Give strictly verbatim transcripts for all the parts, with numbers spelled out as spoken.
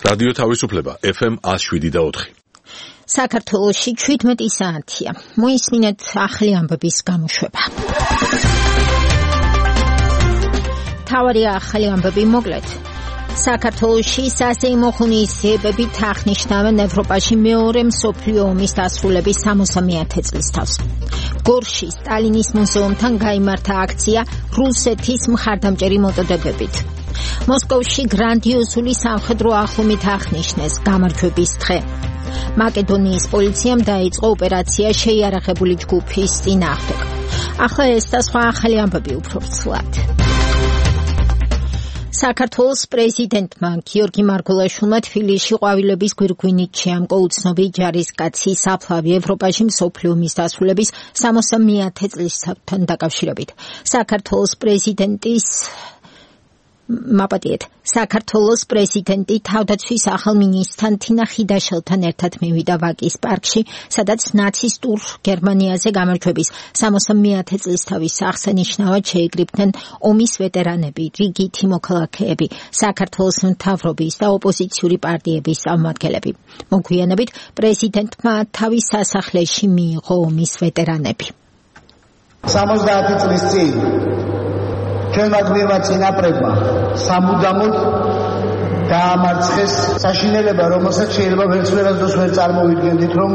რადიო თავისუფლება ეფ ემ one oh seven და four. საქართველოში seventeen საათია. მოისმინეთ ახალი ამბების გამოშვება. თავარი ახალი ამბები მოკლედ. საქართველოში სასეიმო ღონისძიებები აღნიშნავენ ევროპაში მეორე მსოფლიო ომის დასრულების სამოცამდე წლის თავს. გორში სტალინის მუზეუმთან გაიმართა აქცია რუსეთის მხარდამჭერი მოტოდებებით. მოსკოვში გრანდიოზული სამხედრო აღლუმით აღნიშნეს გამარჯვების დღე. მაკედონიის პოლიციამ დაიწყო ოპერაცია შეიარაღებული ჯგუფის წინააღმდეგ. ახლა ეს და სხვა ახალი ამბები უფრო ცვლად. საქართველოს პრეზიდენტმა გიორგი მარგველაშვილმა თბილისში ყვავილების გვირგვინით შეამკო უცნობი ჯარისკაცი საფლავი ევროპაში მსოფლიო ომის დასრულების სამოცამდე წლისთან დაკავშირებით. საქართველოს პრეზიდენტის მაპატიეთ საქართველოს პრეზიდენტი თავდაცვის ახალ მინისტრთან თინა ხიდაშელთან ერთად მივიდა ვაკის პარკში, სადაც ნაცისტურ გერმანიაზე გამარჯვების სამოცამდე წლისთავის აღსანიშნავად შეიკრიბნენ ომის ვეტერანები, რიგითი მოქალაქეები, საქართველოს მთავრობის და ოპოზიციური პარტიების წარმომადგენლები. მოგვიანებით პრეზიდენტმა თავის სასახლეში მიიღო ომის ვეტერანები. სამოცდაათი წლის წინ ჩვენმა გმირმა წინაპრებმა სამუდამოდ დაამარცხეს საშინელება, რომელსაც შეიძლება ვერც ვერასდროს ვერ წარმოვიდგენდით, რომ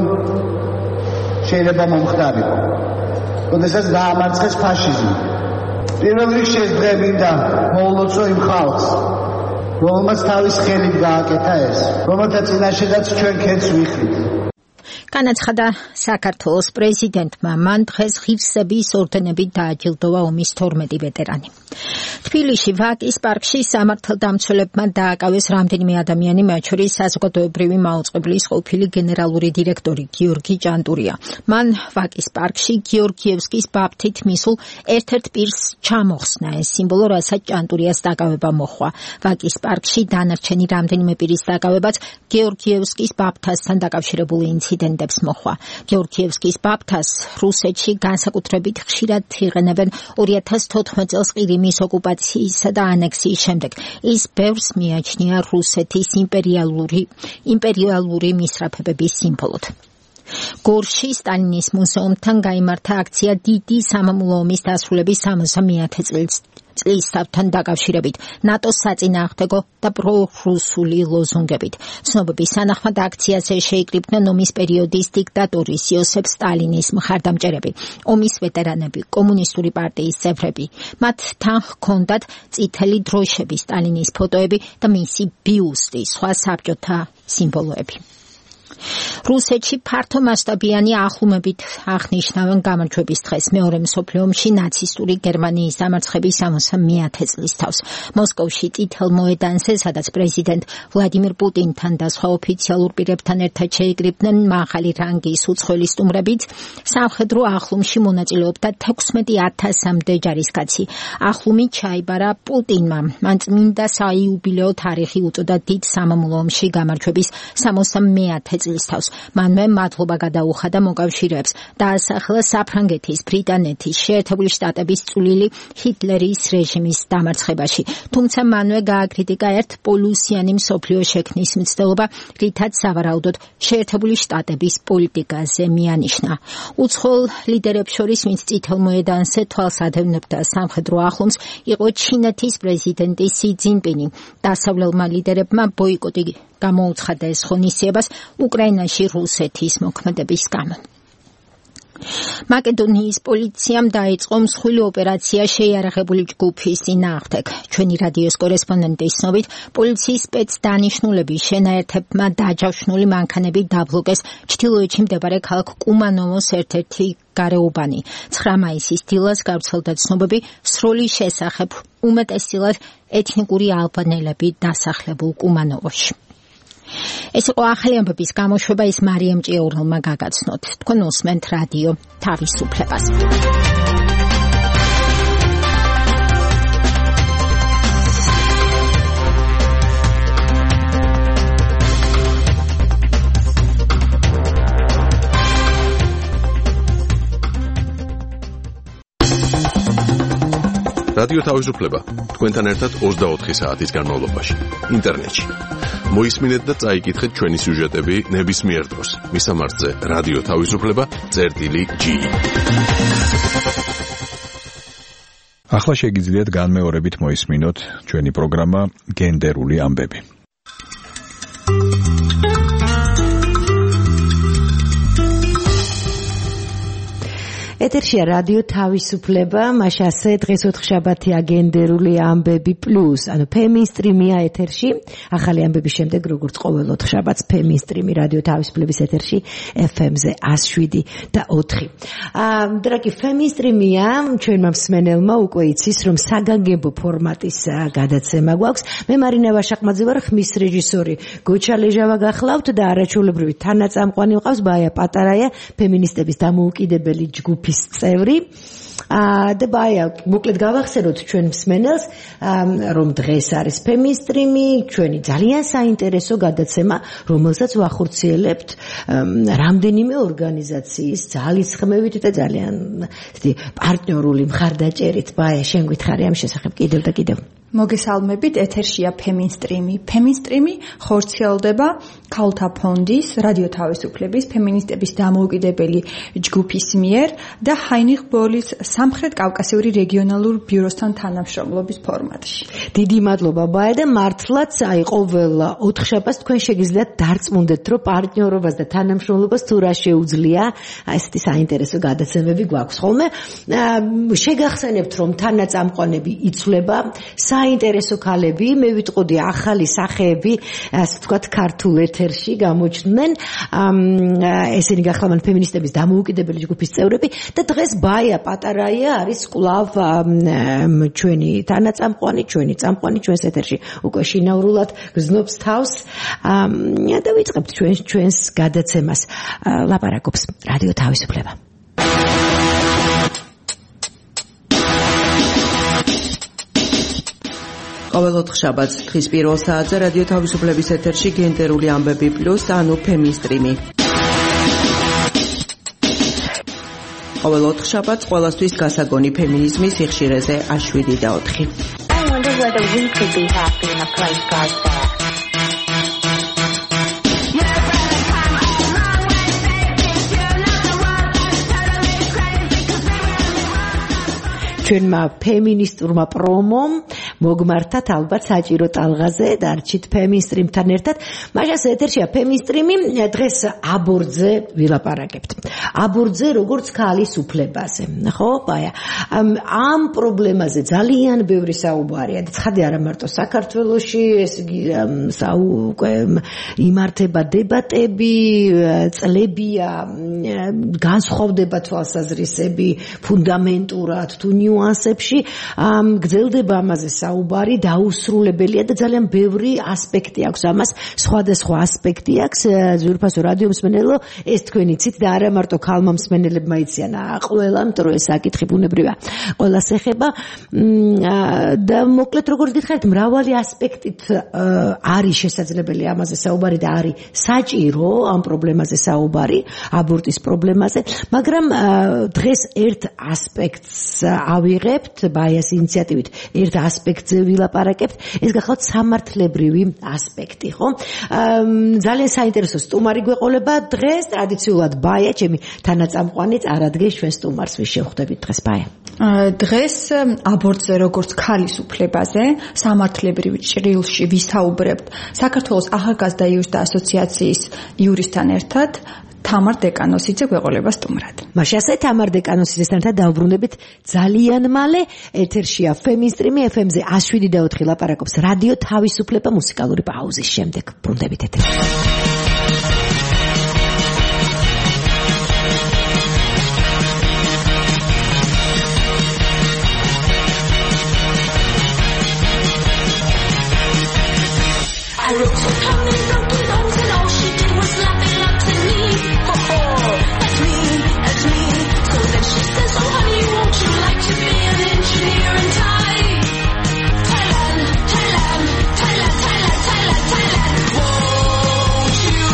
შეიძლება მომხდარიყო. როდესაც დაამარცხეს ფაშიზმი. პირველ რიგში ეს დღე მინდა მოულოცო იმ ხალხს, რომელმაც თავის ხელით გააკეთა ეს, რომელთა წინაშედაც ჩვენ ქეთს ვიხდით. განაცხადა საქართველოს პრეზიდენტმა, მან დღეს ღირსების ორდენებით დააჯილდოვა ომის თორმეტი ვეტერანი. თბილისში ვაკის პარკში სამართალდამცველებმა დააკავეს რამდენიმე ადამიანი, მათ შორის საზოგადოებრივი მაუწყებლის ყოფილი გენერალური დირექტორი გიორგი ჭანტურია. მან ვაკის პარკში გეორგიევსკის ბაფთით მისულ ერთ-ერთ პირს ჩამოხსნა ეს სიმბოლო, რასაც ჭანტურიას დაკავება მოჰყვა. ვაკის პარკში დანარჩენი რამდენიმე პირის დაკავებაც გეორგიევსკის ბაფთასთან დაკავშირებული ინციდენტებს მოჰყვა. გეორგიევსკის ბაფთას რუსეთში განსაკუთრებით ხშირად იყენებენ ორი ათას თოთხმეტ წელს ყირიმის ოკუპაციისა და ანექსიის შემდეგ. ის ბევრს მიაჩნია რუსეთის იმპერიალური იმპერიალური მისწრაფებების სიმბოლოდ. გორში სტალინის მუზეუმთან გაიმართა აქცია დიდი სამამულო ომის დასრულების სამოცამდე წლის წლისთავთან დაკავშირებით, ნატოს საწინააღმდეგო და პრორუსული ლოზუნგებით. ცნობების თანახმად აქციაზე შეიკრიბნენ ომის პერიოდის დიქტატორის იოსებ სტალინის მხარდამჭერები, ომის ვეტერანები, კომუნისტური პარტიის წევრები. მათ თან ჰქონდათ წითელი დროშები, სტალინის ფოტოები და მისი ბიუსტი, სხვა საბჭოთა სიმბოლოები. რუსეთში ფართომასშტაბიანი აღლუმებით აღნიშნავენ გამარჯვების დღეს მეორე მსოფლიო ომში ნაცისტური გერმანიის დამარცხების სამოცამდე წლის თავს. მოსკოვში წითელ მოედანზე, სადაც პრეზიდენტ ვლადიმირ პუტინთან და სხვა ოფიციალურ პირებთან ერთად შეიკრიბნენ მაღალი რანგის უცხოელი სტუმრებით, სამხედრო აღლუმში მონაწილეობდა თექვსმეტი ათასამდე ჯარისკაცი. აღლუმი ჩაიბარა პუტინმა, მან წმინდა საიუბილეო თარიღი უწოდა დიდ სამამულო ომში გამარჯვების სამოცამდე წლის თავს. მანვე მადლობა გადაუხადა მოკავშირეებს, დაასახლა საფრანგეთის, ბრიტანეთის, შეერთებული შტატების წვლილი ჰიტლერის რეჟიმის დამარცხებაში. თუმცა მანვე გააკრიტიკა ერთ პოლუსიანი მსოფლიო შექმნის მცდელობა, რითაც სავარაუდოდ შეერთებული შტატების პოლიტიკაზე მიანიშნა. უცხოელ ლიდერებს შორის, ვინც წითელ მოედანზე თვალს ადევნებდა სამხედრო აღლუმს, იყო ჩინეთის პრეზიდენტი სი ძინპინი. დასავლელმა ლიდერებმა ბოიკოტი გამოუცხადა ეს ღონისძიებას უკრაინაში რუსეთის მოქმედების გამო. მაკედონიის პოლიციამ დაიწყო მსხვილი ოპერაცია შეიარაღებული ჯგუფის წინააღმდეგ. ჩვენი რადიოს კორესპონდენტის ცნობით, პოლიციის სპეცდანიშნულების შენაერთებმა დაჯავშნული მანქანები დაბლოკეს ჩრდილოეთში მდებარე ქალაქ კუმანოვოს ერთ-ერთი გარეუბანი. ცხრა მაისის დილას გავრცელდა ცნობები სროლის შესახებ, უმეტესწილად ეთნიკური ალბანელები დასახლებულ კუმანოვოში. ეს იყო ახალი ამბების გამოშვება, ის მარიამ ჭიაურელმა გაგაცნოთ. თქვენ უსმენთ რადიო თავისუფლებას. რადიო თავისუფლება თქვენთან ერთად ოცდაოთხი საათის განმავლობაში ინტერნეტში. მოისმინეთ და წაიკითხეთ ჩვენი სიუჟეტები ნებისმიერ დროს. მისამართზე რადიო თავისუფლება წერტილი ჯი. ახლა შეგიძლიათ განმეორებით მოისმინოთ ჩვენი პროგრამა გენდერული ამბები. ეთერშია რადიო თავისუფლება, მაშასე დღეს ოთხშაბათია გენდერული ამბები პლუს, ანუ ფემინსტრიმია ეთერში, ახალი ამბების შემდეგ როგორც ყოველ ოთხშაბათს ფემინსტრიმი რადიო თავისუფლების ეთერში ეფ ემ-ზე εκατს შვიდი და ოთხი. დრაგი ფემინსტრიმია, ჩვენმა მსმენელმა უკვე იცის, რომ საგანგებო ფორმატის გადაცემა გვაქვს. მე მარინა ვაშაყმაძე ვარ, ხმის რეჟისორი გოჩა ლეჟავა გახლავთ და არაჩვეულებრივი თანაწამყვანი მყავს ბაია პატარაია, ფემინისტების დამოუკიდებელი ჯგუფი წევრი. და ბაია, მოკლედ გავახსენოთ ჩვენ მსმენელს, რომ დღეს არის ფემინსტრიმი, ჩვენი ძალიან საინტერესო გადაცემა, რომელსაც ვახორციელებთ რამდენიმე ორგანიზაციის ძალისხმევით და ძალიან პარტნიორული მხარდაჭერით. ბაია, შენ გითხარი ამ შესახებ კიდევ და კიდევ. მოგესალმებით, ეთერშია ფემინსტრიმი. ფემინსტრიმი ხორციელდება ქალთა ფონდის, რადიო თავისუფლების, ფემინისტების დამოუკიდებელი ჯგუფის მიერ და ჰაინრიხ ბოლის სამხრეთ კავკასიური რეგიონალურ ბიუროსთან თანამშრომლობის ფორმატში. დიდი მადლობა ბაია და მართლაც აი ყოველ ოთხშაბათს თქვენ შეგიძლიათ დარწმუნდეთ, რომ პარტნიორობას და თანამშრომლობას თუ რა შეუძლია, აი ესეთი საინტერესო გადაცემები გვაქვს ხოლმე. შეგახსენებთ, რომ თანაწამყვანები იცვლება, საინტერესო ქალები, მე ვიტყოდი ახალი სახეები, ასე ვთქვათ, ქართულ ეთერში გამოჩნდნენ. ესენი გახლავენ ფემინისტების დამოუკიდებელი ჯგუფის წევრები და დღეს ბაია პატარაია არის კვლავ ჩვენი თანაწამყვანი, ჩვენი წამყვანი ჩვენს ეთერში უკვე შინაურულად გზნობს თავს და ვიწყებთ ჩვენს ჩვენს გადაცემას. ლაპარაკობს რადიო თავისუფლება. ყოველ ოთხშაბათს დღის პირველ საათზე რადიო თავისუფლების ეთერში გენდერული ამბები პლუს, ანუ ფემინსტრიმი. ყოველ ოთხშაბათს ყველასთვის გასაგონი ფემინიზმის სიხშირეზე ას შვიდი და ოთხი. I wonder whether we could be happy in a place like that. ჩვენმა ფემინისტურმა პრომომ მოგმართათ ალბათ საჭირო ტალღაზე დარჩით ფემინსტრიმთან ერთად. მაშას ეთერშია ფემინსტრიმი, დღეს აბორტზე ვილაპარაკებთ. აბორტზე როგორც ქალის უფლებაზე. ხო, ბაია. ამ პრობლემაზე ძალიან ბევრი საუბარია და ცხადია არა მარტო საქართველოში, ეს იგი უკვე იმართება დებატები, წლებია, განსხვავდება თვალსაზრისები ფუნდამენტურად თუ ნიუანსებში, გრძელდება ამაზე საუბარი, დაუსრულებელია და ძალიან ბევრი ასპექტი აქვს ამას, სხვადასხვა ასპექტი აქვს. ზურფასო რადიო მსმენელო, ეს თქვენ იცით და არა მარტო ქალმა მსმენელებმა იციან, ყველამ, რომ ეს საკითხი ბუნებრივია, ყველას ეხება და მოკლედ როგორც გითხარით, მრავალი ასპექტით არის შესაძლებელი ამაზე საუბარი და არის საჭირო ამ პრობლემაზე საუბარი, აბორტის პრობლემაზე, მაგრამ დღეს ერთ ასპექტს ავიღებთ, ბაიას ინიციატივით ერთ ასპექტზე ვილაპარაკებთ, ეს გახლავთ სამართლებრივი ასპექტი, ხო? ძალიან საინტერესო სტუმარი გვეყოლება დღეს, ტრადიციულად ბაია, ჩემი თანაწამყვანი, წარადგენს ჩვენ სტუმარს, ვის შევხვდებით დღეს ბაია. დღეს აბორტზე როგორც ქალის უფლებაზე, სამართლებრივ ჭრილში ვისაუბრებთ საქართველოს ახალგაზრდა იურისტთა ასოციაციის იურისტთან ერთად. თამარ დეკანოსიძე გვეყოლება სტუმრად. მაშასე თამარ დეკანოსიძესთან ერთად დავბრუნებით ძალიან მალე. ეთერშია ფემინსტრიმი ეფ ემ-ზე ას შვიდი და ოთხი ლაპარაკობს რადიო თავისუფლება მუსიკალური პაუზის შემდეგ. ბრუნდებით ეთერში. I wrote so coming broken bones and all she did was laughing up to me. Oh, oh, that's me, that's me. So then she says, oh honey, won't you like to be an engineer in Thai? Thailand, Thailand, Thailand, Thailand, Thailand, Thailand. Won't you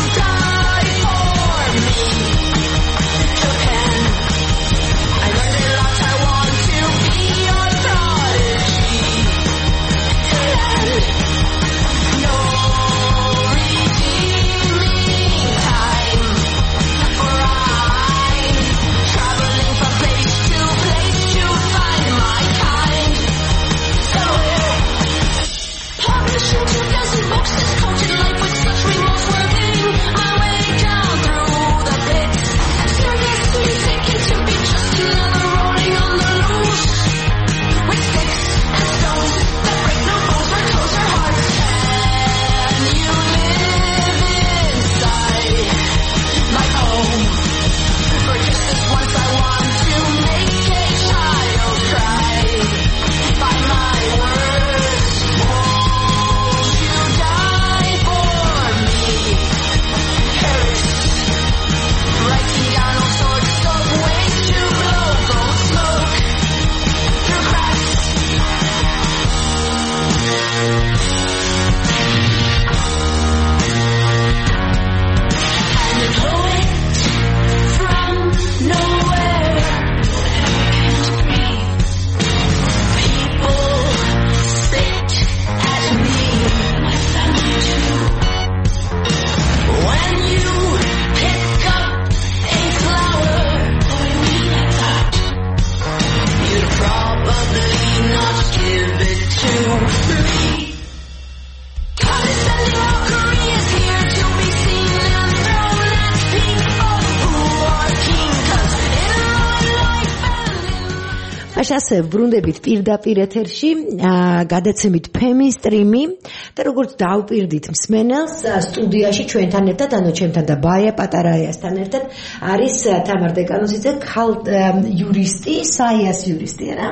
მაშ ასე ბრუნდებით პირდაპირ ეთერში, გადაცემით ფემისტრიმი და როგორც დავპირდით მსმენელს, სტუდიაში ჩვენთან ერთად, ანუ ჩემთან და ბაია პატარაიასთან ერთად არის თამარ დეკანოზიძე, ქალ იურისტი, საიას იურისტი რა.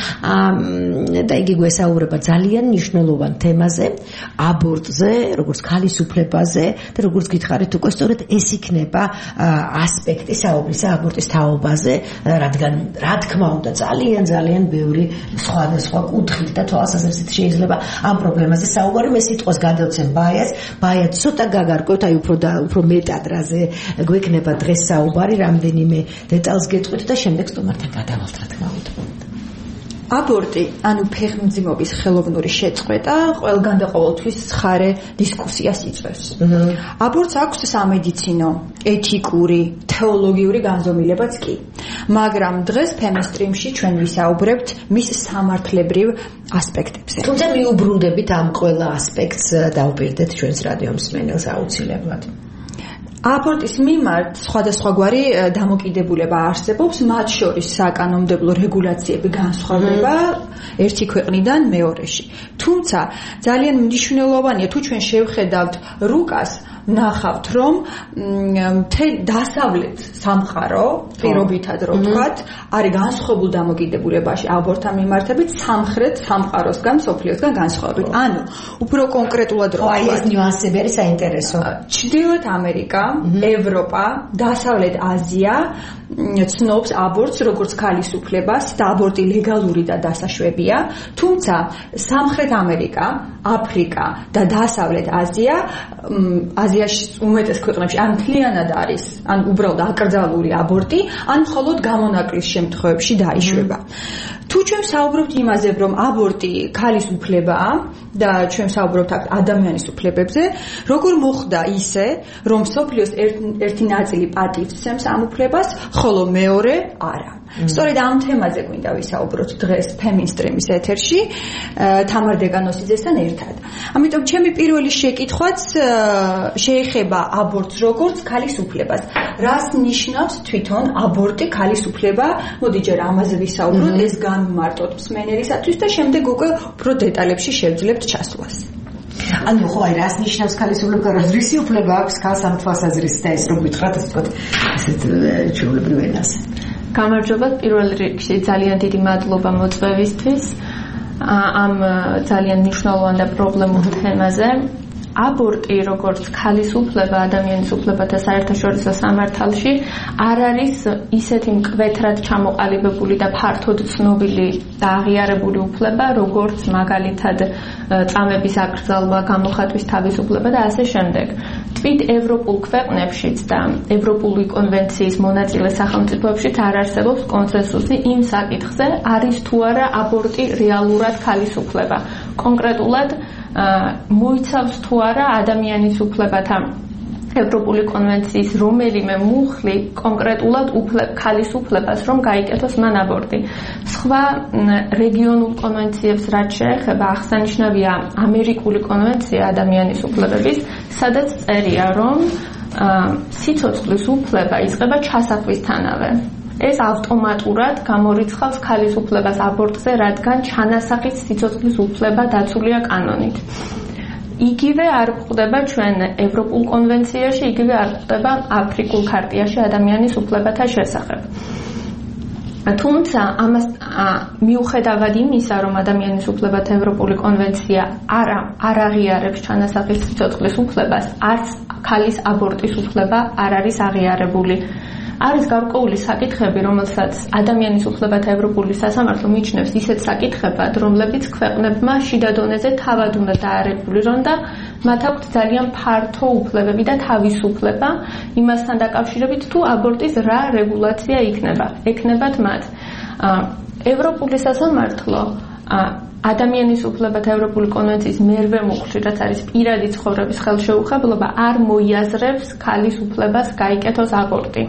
და იგი გვესაუბრება ძალიან მნიშვნელოვან თემაზე, აბორტზე, როგორც ქალის უფლებაზე და როგორც გითხარით უკვე სწორედ ეს იქნება ასპექტი საუბრისა აბორტის თაობაზე, რადგან რა თქმა უნდა ძალიან ძალიან ბევრი სხვადასხვა კუთხით და თვალსაზრისით შეიძლება ამ პრობლემაზე საუბარი. მე სიტყვას გადავცემ ბაიას, ბაია ცოტა გაგარკვევთ, აი უფრო და უფრო მეტად რაზე გვექნება დღეს საუბარი, რამდენიმე დეტალს გეტყვით და შემდეგ სტუმართან გადავალთ რა თქმა უნდა. აბორტი, ანუ ფეხმძიმობის ხელოვნური შეწყვეტა, ყველგან და ყოველთვის ხარე დისკუსიას იწვევს. აბორტს აქვს სამედიცინო, ეთიკური, თეოლოგიური განზომილებაც კი. მაგრამ დღეს ფემისტრიმში ჩვენ ვისაუბრებთ მის სამართლებრივ ასპექტებზე. თუმცა მიუბრუნდებით ამ ყველა ასპექტს დავპირდეთ ჩვენს რადიო მსმენელს აუცილებლად. აბორტის მიმართ სხვადასხვაგვარი დამოკიდებულება არსებობს, მათ შორის საკანონმდებლო რეგულაციები განსხვავდება ერთი ქვეყნიდან მეორეში. თუმცა ძალიან მნიშვნელოვანია თუ ჩვენ შევხედავთ რუკას, ნახავთ რომ მთელ დასავლეთ სამყარო პირობითად რო ვთქვათ არის განსხვავებულ დამოკიდებულებაში აბორტთან მიმართებით სამხრეთ სამყაროსგან სოფლიოსგან განსხვავებით. ანუ უფრო კონკრეტულად რო აი ეს ნიუანსები არის საინტერესო. ჩრდილოეთ ამერიკა, ევროპა, დასავლეთ აზია ცნობს აბორტს როგორც ქალის უფლებას და აბორტი ლეგალური და დასაშვებია, თუმცა სამხრეთ ამერიკა, აფრიკა და დასავლეთ აზია აზიაში უმეტეს ქვეყნებში ან მთლიანად არის, ან უბრალოდ აკრძალული აბორტი, ან მხოლოდ გამონაკლის შემთხვევებში დაიშვება. თუ ჩვენ საუბრობთ იმაზე, რომ აბორტი ქალის უფლებაა და ჩვენ საუბრობთ აქ ადამიანის უფლებებზე, როგორ მოხდა ისე, რომ სოფლიოს ერთი ნაწილი პატივს სცემს ამ უფლებას, ხოლო მეორე არა. სწორედ ამ თემაზე გვინდა ვისაუბროთ დღეს ფემისტრიმის ეთერში თამარ დეკანოზიძესთან ერთად. ამიტომ ჩემი პირველი შეკითხვაც შეეხება აბორტს როგორც ქალის უფლებას. რას ნიშნავს თვითონ აბორტი ქალის უფლება? მოდი ჯერ ამაზე ვისაუბროთ, ეს განვმარტოთ მსმენელისათვის და შემდეგ უკვე უფრო დეტალებში შევძლებთ ჩასვლას. ანუ ხო აი რას ნიშნავს ქალის უფლება, რისი უფლება აქვს ქალს ამ თვალსაზრისით და ეს რომ გითხრათ ასე ვთქვათ, ესეთ ჩვეულებრივ ენაზე. გამარჯობა, პირველ რიგში ძალიან დიდი მადლობა მოწვევისთვის ამ ძალიან მნიშვნელოვან და პრობლემურ თემაზე. აბორტი როგორც ქალის უფლება ადამიანის უფლებათა საერთაშორისო სამართალში არ არის ისეთი მკვეთრად ჩამოყალიბებული და ფართოდ ცნობილი და აღიარებული უფლება, როგორც მაგალითად წამების აკრძალვა, გამოხატვის თავისუფლება და ასე შემდეგ. თვით ევროპულ ქვეყნებშიც და ევროპული კონვენციის მონაწილე სახელმწიფოებშიც არ არსებობს კონსენსუსი იმ საკითხზე, არის თუ არა აბორტი რეალურად ქალის უფლება. კონკრეტულად მოიცავს თუ არა ადამიანის უფლებათა ევროპული კონვენციის რომელიმე მუხლი კონკრეტულად ქალის უფლებას, რომ გაიკეთოს მან აბორტი. სხვა რეგიონულ კონვენციებს რაც შეეხება, აღსანიშნავია ამერიკული კონვენცია ადამიანის უფლებების, სადაც წერია, რომ სიცოცხლის უფლება იწყება ჩასახვისთანავე. ეს ავტომატურად გამორიცხავს ქალის უფლებას აბორტზე, რადგან ჩანასახის სიცოცხლის უფლება დაცულია კანონით. იგივე არ გვხვდება ჩვენ ევროპულ კონვენციაში, იგივე არ გვხვდება აფრიკულ ქარტიაში ადამიანის უფლებათა შესახებ. თუმცა ამას მიუხედავად იმისა, რომ ადამიანის უფლებათა ევროპული კონვენცია არ არ აღიარებს ჩანასახის სიცოცხლის უფლებას, არც ქალის აბორტის უფლება არ არის აღიარებული. არის გარკვეული საკითხები, რომელსაც ადამიანის უფლებათა ევროპული სასამართლო მიჩნევს ისეთ საკითხებად, რომლებიც ქვეყნებმა შიდა დონეზე თავად უნდა დაარეგულირონ და მათ აქვთ ძალიან ფართო უფლებები და თავისუფლება იმასთან დაკავშირებით, თუ აბორტის რა რეგულაცია იქნება. ეკნებათ მათ. ევროპული სასამართლო ადამიანის უფლებათა ევროპული კონვენციის მერვე მუხლში, რაც არის პირადი ცხოვრების ხელშეუხებლობა, არ მოიაზრებს ქალის უფლებას გაიკეთოს აბორტი.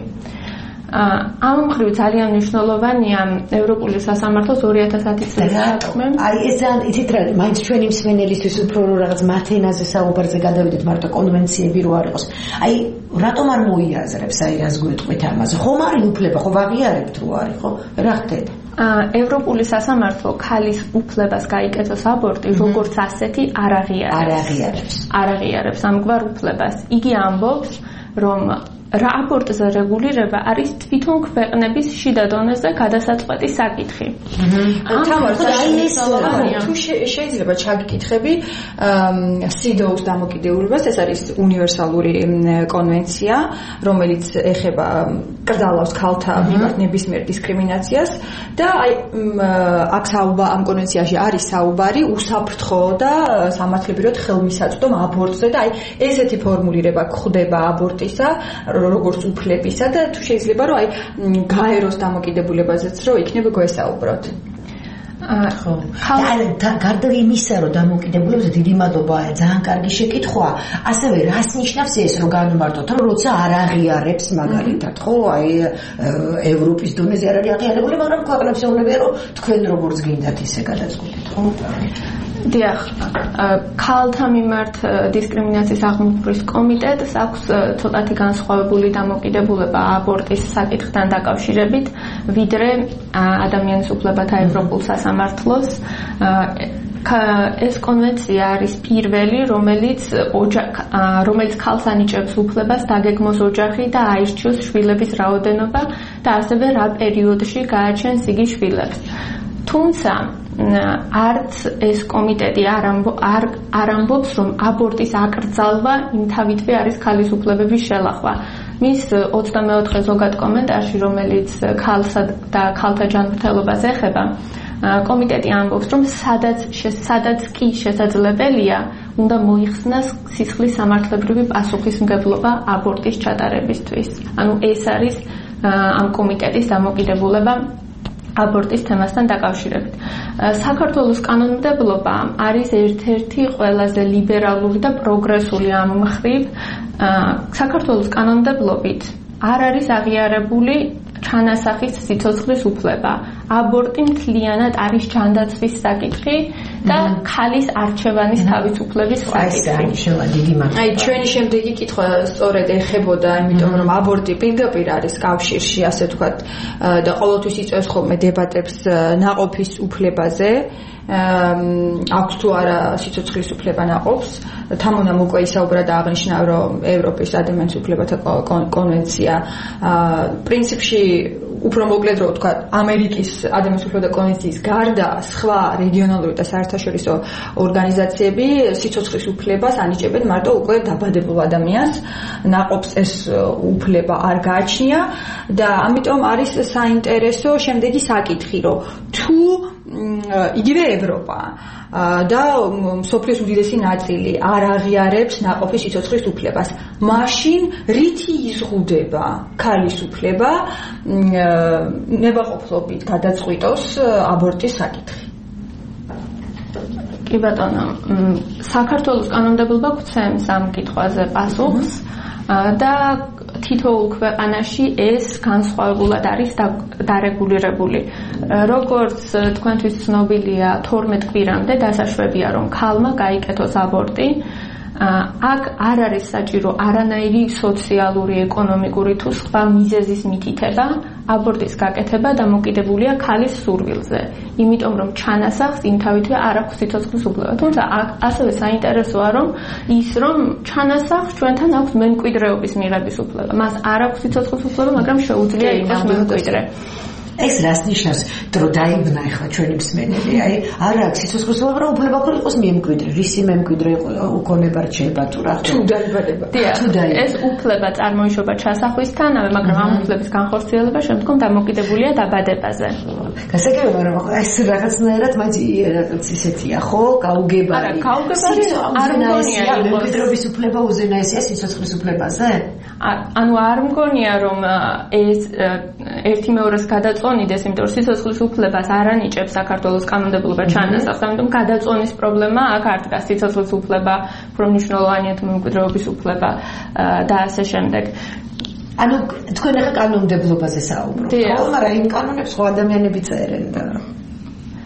ამ მხრივ ძალიან მნიშვნელოვანია ევროპული სასამართლოს ორი ათას ათი წლის საქმე. აი ეს ძალიან იცით რა, მაინც ჩვენი მსმენელისთვის უფრო რაღაც მათენაზე საუბარზე გადავიდეთ, მარტო კონვენციები რო არ იყოს. აი რატომ არ მოიაზრებს, აი რას გვეტყვით ამაზე? ხომ არის უფლება, ხო ვაღიარებთ რო არის, ხო? რა ხდება? ევროპული სასამართლო ქალის უფლებას გაიკეთოს აბორტი როგორც ასეთი არ აღიარებს. არ აღიარებს ამგვარ უფლებას. იგი ამბობს, რომ რა აბორტზე რეგულირება არის თვითონ ქვეყნების შიდა დონეზე გადასაწყვეტი საკითხი. თამარ, თუ შეიძლება ჩაგიკითხები სიდოუს დამოკიდებულებას, ეს არის უნივერსალური კონვენცია, რომელიც ეხება კრძალავს ქალთა მიმართ ნებისმიერ დისკრიმინაციას და აი აქ საუბარი ამ კონვენციაში არის საუბარი უსაფრთხო და სამართლებრივად ხელმისაწვდომ აბორტზე და აი ესეთი ფორმულირება გვხვდება აბორტისა როგორც უფლებისა და თუ შეიძლება რომ აი გაეროს დამოკიდებულებაზეც რომ იქნება გვესაუბროთ. ხო. და გარდა იმისა რომ დამოკიდებულებაზე დიდი მადლობა, ძალიან კარგი შეკითხვა. ასევე რას ნიშნავს ეს რომ განვმარტოთ, რომ როცა არ აღიარებს მაგალითად, ხო, აი ევროპის დონეზე არ არის აღიარებული, მაგრამ ქვეყნებს ეუბნებიან რომ თქვენ როგორც გინდათ ისე გადაწყვეტეთ, ხო? დიახ, ქალთა მიმართ დისკრიმინაციის აღმოფხრის კომიტეტს აქვს ცოტათი განსხვავებული დამოკიდებულება აბორტის საკითხთან დაკავშირებით, ვიდრე ადამიანის უფლებათა ევროპულ სასამართლოს. ეს კონვენცია არის პირველი, რომელიც რომელიც ქალს ანიჭებს უფლებას დაგეგმოს ოჯახი და აირჩიოს შვილების რაოდენობა და ასევე რა პერიოდში გააჩენს იგი შვილებს. თუმცა არც ეს კომიტეტი არ ამბობს, რომ აბორტის აკრძალვა იმთავითვე არის ქალის უფლებების შელახვა. მის ოცდამეოთხე ზოგად კომენტარში, რომელიც ქალსა და ქალთა ჯანმრთელობას ეხება, კომიტეტი ამბობს, რომ სადაც სადაც კი შესაძლებელია, უნდა მოიხსნას სისხლის სამართლებრივი პასუხისმგებლობა აბორტის ჩატარებისთვის. ანუ ეს არის ამ კომიტეტის დამოკიდებულება აბორტის თემასთან დაკავშირებით. საქართველოს კანონმდებლობა არის ერთ-ერთი ყველაზე ლიბერალური და პროგრესული ამ მხრივ. საქართველოს კანონმდებლობით არ არის აღიარებული ჩანასახის სიცოცხლის უფლება. აბორტი მთლიანად არის ჯანდაცვის საკითხი და ქალის არჩევანის თავისუფლების საკითხი. აი ჩვენი შემდეგი კითხვა სწორედ ეხებოდა, იმიტომ რომ აბორტი პირდაპირ არის კავშირში, ასე ვთქვათ, და ყოველთვის იწვევს ხოლმე დებატებს ნაყოფის უფლებაზე. აქვს თუ არა სიცოცხლის უფლება ნაყოფს. თამონამ უკვე ისაუბრა და აღნიშნა, რომ ევროპის ადამიანის უფლებათა კონვენცია პრინციპში უფრო მოკლედ რო ვთქვა, ამერიკის ადამიანის უფლებათა კონვენციის გარდა სხვა რეგიონალური და საერთაშორისო ორგანიზაციები სიცოცხლის უფლებას ანიჭებენ მარტო უკვე დაბადებულ ადამიანს, ნაყოფს ეს უფლება არ გააჩნია და ამიტომ არის საინტერესო შემდეგი საკითხი, რომ თუ იგივე ევროპა და მსოფლიოს უდიდესი ნაწილი არ აღიარებს ნაყოფის სიცოცხლის უფლებას. მაშინ რითი იზღუდება ქალის უფლება ნებაყოფლობით გადაწყვიტოს აბორტის საკითხი? კი ბატონო, საქართველოს კანონმდებლობა გვცემს ამ კითხვაზე პასუხს და თითოეულ ქვეყანაში ეს განსხვავებულად არის დარეგულირებული. როგორც თქვენთვის ცნობილია, თორმეტ კვირამდე დასაშვებია, რომ ქალმა გაიკეთოს აბორტი. აქ არ არის საჭირო არანაირი სოციალური, ეკონომიკური თუ სხვა მიზეზის მითითება. აბორტის გაკეთება დამოკიდებულია ქალის სურვილზე, იმიტომ რომ ჩანასახს იმთავითვე არ აქვს სიცოცხლის უფლება. თუმცა ასევე საინტერესოა, რომ ის რომ ჩანასახს ჩვენთან აქვს მემკვიდრეობის მიღების უფლება. მას არ აქვს სიცოცხლის უფლება, მაგრამ შეუძლია იყოს მემკვიდრე. ეს რას ნიშნავს? დრო დაიბნა ახლა ჩვენი მსმენელი, აი არ აქვს სიცოცხლის უფლება, უფლება ხო იყოს მემკვიდრე, რისი მემკვიდრე უკონება რჩება თუ რა? თუ დაიბადება. ეს უფლება წარმოიშობა ჩასახვისთანავე, მაგრამ ამ უფლების განხორციელება შემდგომ დამოკიდებულია დაბადებაზე. გასაგებია, რომ ეს რაღაცნაირად მაინც რაღაც ისეთია, ხო? გაუგებარი. არა, გაუგებარი არ მგონია მემკვიდრეობის უფლება უზენაესია სიცოცხლის უფლებაზე? ანუ არ მგონია, რომ ეს ერთი მეორეს გადაწონიდეს, იმიტომ რომ სიცოცხლის უფლებას არ ანიჭებს საქართველოს კანონმდებლობა ჩანასახს, ამიტომ გადაწონის პრობლემა აქ არ დგას. სიცოცხლის უფლება, უფრო მნიშვნელოვანია თუ მემკვიდრეობის უფლება და ასე შემდეგ. ანუ თქვენ ახლა კანონმდებლობაზე საუბრობთ, ხო? მაგრამ იმ კანონებს ხო ადამიანები წერენ და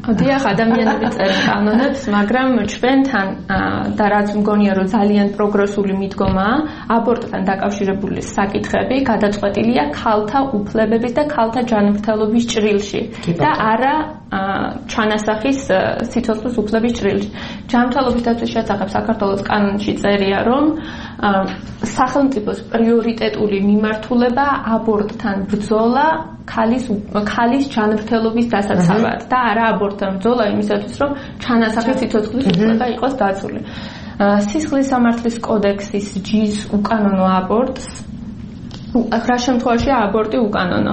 დიახ, ადამიანები წერენ კანონებს, მაგრამ ჩვენთან და რაც მგონია რომ ძალიან პროგრესული მიდგომაა, აბორტთან დაკავშირებული საკითხები გადაწყვეტილია ქალთა უფლებების და ქალთა ჯანმრთელობის ჭრილში და არა ჩანასახის სიცოცხლის უფლების ჭრილში. ჯანმრთელობის დაცვის შესახებ საქართველოს კანონში წერია, რომ სახელმწიფოს პრიორიტეტული მიმართულება აბორტთან ბრძოლა ქალის ქალის ჯანმრთელობის დასაცავად და არა აბორტთან ბრძოლა იმისათვის, რომ ჩანასახის სიცოცხლის უფლება იყოს დაცული. სისხლის სამართლის კოდექსის ჯის უკანონო აბორტს რა შემთხვევაში აბორტი უკანონო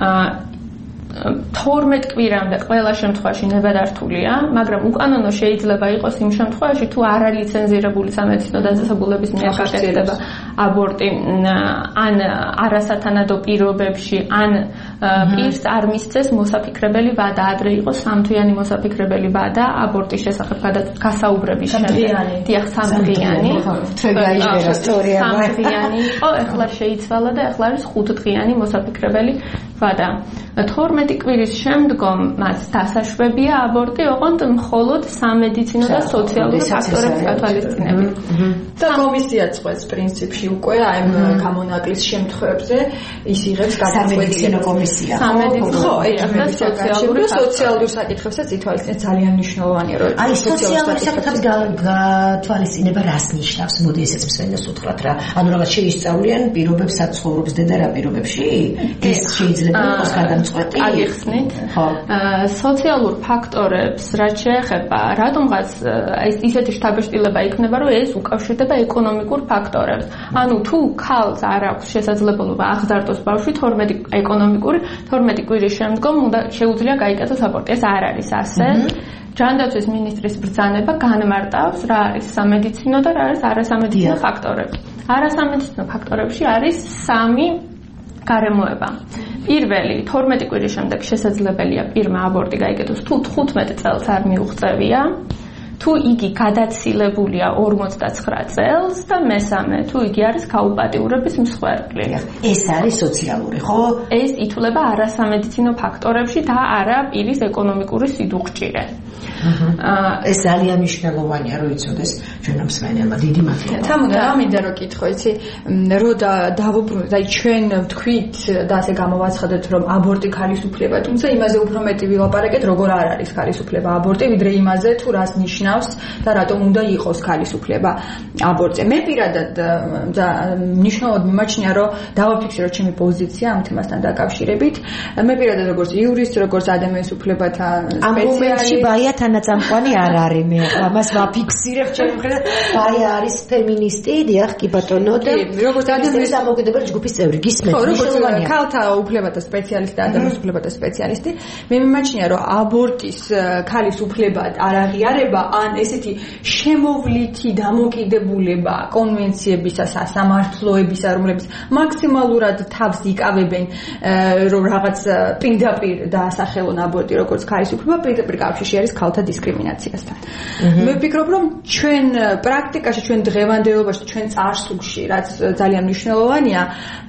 თორმეტ კვირამდე ყველა შემთხვევაში ნებადართულია, მაგრამ უკანონო შეიძლება იყოს იმ შემთხვევაში, თუ არ არის ლიცენზირებული სამედიცინო დაწესებულების მიერ გაკეთდება აბორტი ან არასათანადო პირობებში, ან პირს არ მისცეს მოსაფიქრებელი ვადა, ადრე იყო სამთვიანი მოსაფიქრებელი ვადა აბორტის შესახებ გასაუბრების შემდეგ. დიახ, სამთვიანი. სამთვიანი იყო, ეხლა შეიცვალა და ეხლა არის ხუთდღიანი მოსაფიქრებელი ვადა. თორმეტი კვირის შემდგომ მას დასაშვებია აბორტი, ოღონდ მხოლოდ სამედიცინო და სოციალური ფაქტორების გათვალისწინებით. და კომისიაც ყვეს პრინციპში უკვე აი გამონაკლის შემთხვევებზე ის იღებს სამედიცინო კომისია. სამედიცინო და სოციალური სოციალური საკითხებსაც ითვალისწინებს, ძალიან მნიშვნელოვანია, რომ აი სოციალური საკითხების გათვალისწინება რას ნიშნავს? მოდი ესეც მსმენელს უთხრათ რა. ანუ რაღაც შეისწავლიან პირობებს, საცხოვრებს დედა რა პირობებში? ეს შეიძლება იყოს გადამწყვეტი. აგიხსნით. სოციალურ ფაქტორებს რაც შეეხება, რატომღაც ისეთი შთაბეჭდილება იქნება, რომ ეს უკავშირდება ეკონომიკურ ფაქტორებს. ანუ თუ ქალს არ აქვს შესაძლებლობა აღზარდოს ბავშვი თორმეტი ეკონომიკური, თორმეტი კვირის შემდგომ უნდა შეუძლია გაიკეთოს აბორტი. ეს არ არის ასე. ჯანდაცვის მინისტრის ბრძანება განმარტავს რა არის სამედიცინო და რა არის არასამედიცინო ფაქტორები. არასამედიცინო ფაქტორებში არის სამი გარემოება. პირველი, თორმეტი კვირის შემდეგ შესაძლებელია პირმა აბორტი გაიკეთოს, თუ თხუთმეტ წელს არ მიუღწევია, თუ იგი გადაცილებულია ორმოცდაცხრა წელს და მესამე, თუ იგი არის გაუპატიურების მსხვერპლი. ეს არის სოციალური, ხო? ეს ითვლება არასამედიცინო ფაქტორებში და არა პირის ეკონომიკური სიდუხჭირე. ეს ძალიან მნიშვნელოვანია, რომ იცოდეს ჩვენო მსმენელმა. დიდი მადლობა. თამუდა რა მინდა რომ კითხო, იცი, რომ დავუბრუნდეთ, აი ჩვენ ვთქვით და ასე გამოვაცხადეთ, რომ აბორტი ქალის უფლება, თუმცა იმაზე უფრო მეტი ვილაპარაკეთ, როგორ არ არის ქალის უფლება აბორტი, ვიდრე იმაზე, თუ რას ნიშნავს და რატომ უნდა იყოს ქალის უფლება აბორტზე. მე პირადად მნიშვნელოვნად მიმაჩნია, რომ დავაფიქსირო ჩემი პოზიცია ამ თემასთან დაკავშირებით. მე პირადად როგორც იურისტი, როგორც ადამიანის უფლებათა სპეციალისტი, ბაია თანაწამყვანი არ არის, მე ამას ვაფიქსირებ ჩემი მხრიდან. ბაია არის ფემინისტი, დიახ, კი ბატონო და როგორც ადამიანის დამოუკიდებელი ჯგუფის წევრი, გისმენთ. ხო, როგორც ქალთა უფლებათა სპეციალისტი და ადამიანის უფლებათა სპეციალისტი, მე მიმაჩნია, რომ აბორტის ქალის უფლებად არ აღიარება ან ესეთი შემოვლითი დამოკიდებულება კონვენციებისა, სასამართლოებისა, რომლებიც მაქსიმალურად თავს იკავებენ, რომ რაღაც პირდაპირ დაასახელონ აბორტი როგორც ქალის უფლება, პირდაპირ კავშირში არის ქალთა დისკრიმინაციასთან. მე ვფიქრობ, რომ ჩვენ პრაქტიკაში, ჩვენ დღევანდელობაში, ჩვენ წარსულში, რაც ძალიან მნიშვნელოვანია,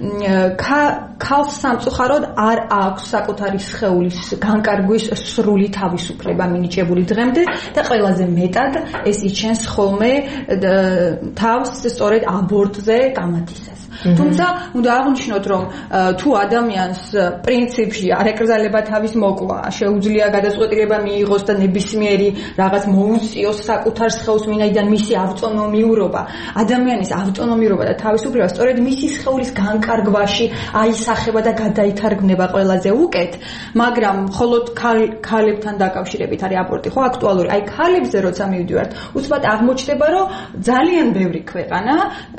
ქალს სამწუხაროდ არ აქვს საკუთარი სხეულის განკარგვის სრული თავისუფლება მინიჭებული დღემდე და ყველაზე მეტად ეს იჩენს ხოლმე თავს სწორედ აბორტზე გამათისას. თუმცა უნდა აღვნიშნოთ, რომ თუ ადამიანს პრინციპში არ ეკრძალება თავის მოკლა, შეუძლია გადაწყვეტილება მიიღოს და ნებისმიერი რაღაც მოუწიოს საკუთარ სხეულს, ვინაიდან მისი ავტონომიურობა, ადამიანის ავტონომიურობა და თავისუფლება სწორედ მისი სხეულის განკარგვაში აისახება და გადაითარგმნება ყველაზე უკეთ, მაგრამ მხოლოდ ქალებთან დაკავშირებით არის აბორტი ხო აქტუალური. აი ქალებზე როცა მივდივართ, უცბად აღმოჩნდება, რომ ძალიან ბევრი ქვეყანა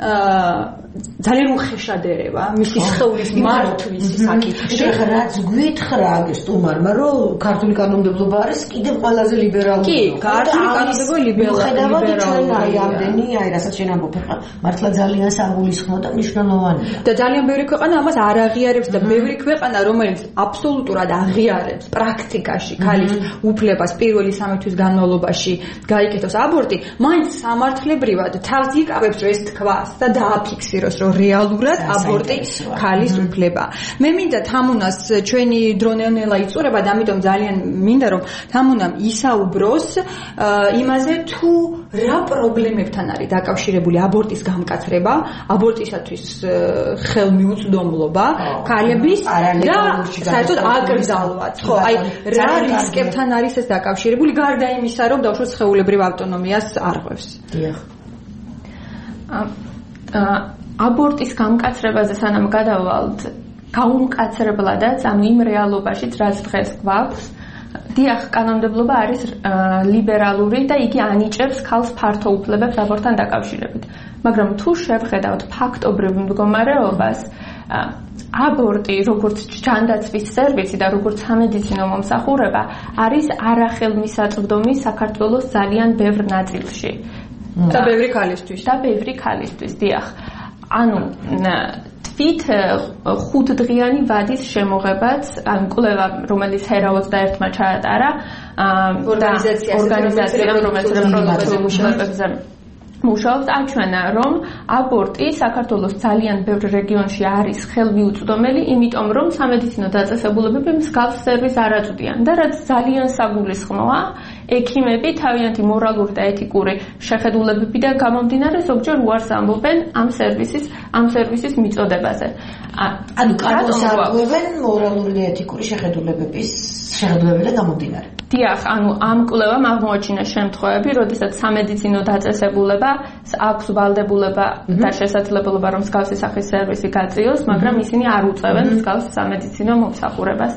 ძალიან უხეშადერება მისი სხეულის მართვის საკითხში. ეხლა რაც გვითხრა სტუმარმა, რომ ქართული კანონმდებლობა არის კიდევ ყველაზე ლიბერალური. კი, ქართული კანონმდებლობა ლიბერალური. აი ამდენი, აი რასაც შენ ამბობ, ხა მართლა ძალიან საგულისხმო და მნიშვნელოვანია. და ძალიან ბევრი ქვეყანა ამას არ აღიარებს და ბევრი ქვეყანა, რომელიც აბსოლუტურად აღიარებს პრაქტიკაში ქალის უფლებას პირველი სამი თვის განმავლობაში გაიკეთოს აბორტი, მაინც სამართლებრივად თავს იკავებს ეს თქვას და დააფიქსიროს გაიაზიაროს, რომ რეალურად აბორტი ქალის უფლება. მე მინდა თამუნას ჩვენი დრონენელა იწურება და ამიტომ ძალიან მინდა რომ თამუნამ ისაუბროს იმაზე თუ რა პრობლემებთან არის დაკავშირებული აბორტის გამკაცრება, აბორტისათვის ხელმიუწვდომლობა ქალების და საერთოდ აკრძალვაც. ხო, აი რა რისკებთან არის ეს დაკავშირებული გარდა იმისა, რომ დავუშვათ სხეულებრივ ავტონომიას არღვევს. დიახ. აბორტის გამკაცრებაზე სანამ გადავალთ, გაუმკაცრებლადაც ამ იმ რეალობაშიც რაც დღეს გვაქვს, დიახ, კანონმდებლობა არის ლიბერალური და იგი ანიჭებს ქალს ფართო უფლებებს აბორტთან დაკავშირებით. მაგრამ თუ შევხედავთ ფაქტობრივ მდგომარეობას, აბორტი როგორც ჯანდაცვის სერვისი და როგორც სამედიცინო მომსახურება არის არახელმისაწვდომი საქართველოს ძალიან ბევრ ნაწილში. და ბევრი ქალისთვის. და ბევრი ქალისთვის, დიახ. ანუ თვით ხუთდღიანი ვადის შემოღებაც, ან კვლევა, რომელიც ჰერა ოცდაერთმა ჩაატარა, ორგანიზაციამ, რომელიც რეპროდუქციულ მუშაობებზე მუშაობს, აჩვენა, რომ აბორტი საქართველოს ძალიან ბევრ რეგიონში არის ხელმიუწვდომელი, იმიტომ რომ სამედიცინო დაწესებულებები მსგავს სერვისს არ აწვდიან და რაც ძალიან საგულისხმოა, ექიმები თავიანთი მორალური და ეთიკური შეხედულებებიდან გამომდინარე ზოგჯერ უარს ამბობენ ამ სერვისის ამ სერვისის მიწოდებაზე. ანუ კარგოს არღვევენ მორალური და ეთიკური შეხედულებების შეხედულებებიდან გამომდინარე. დიახ, ანუ ამ კვლევამ აღმოაჩინა შემთხვევები, როდესაც სამედიცინო დაწესებულება აქვს ვალდებულება და შესაძლებლობა რომ მსგავსი სახის სერვისი გაწიოს, მაგრამ ისინი არ უწევენ მსგავს სამედიცინო მომსახურებას.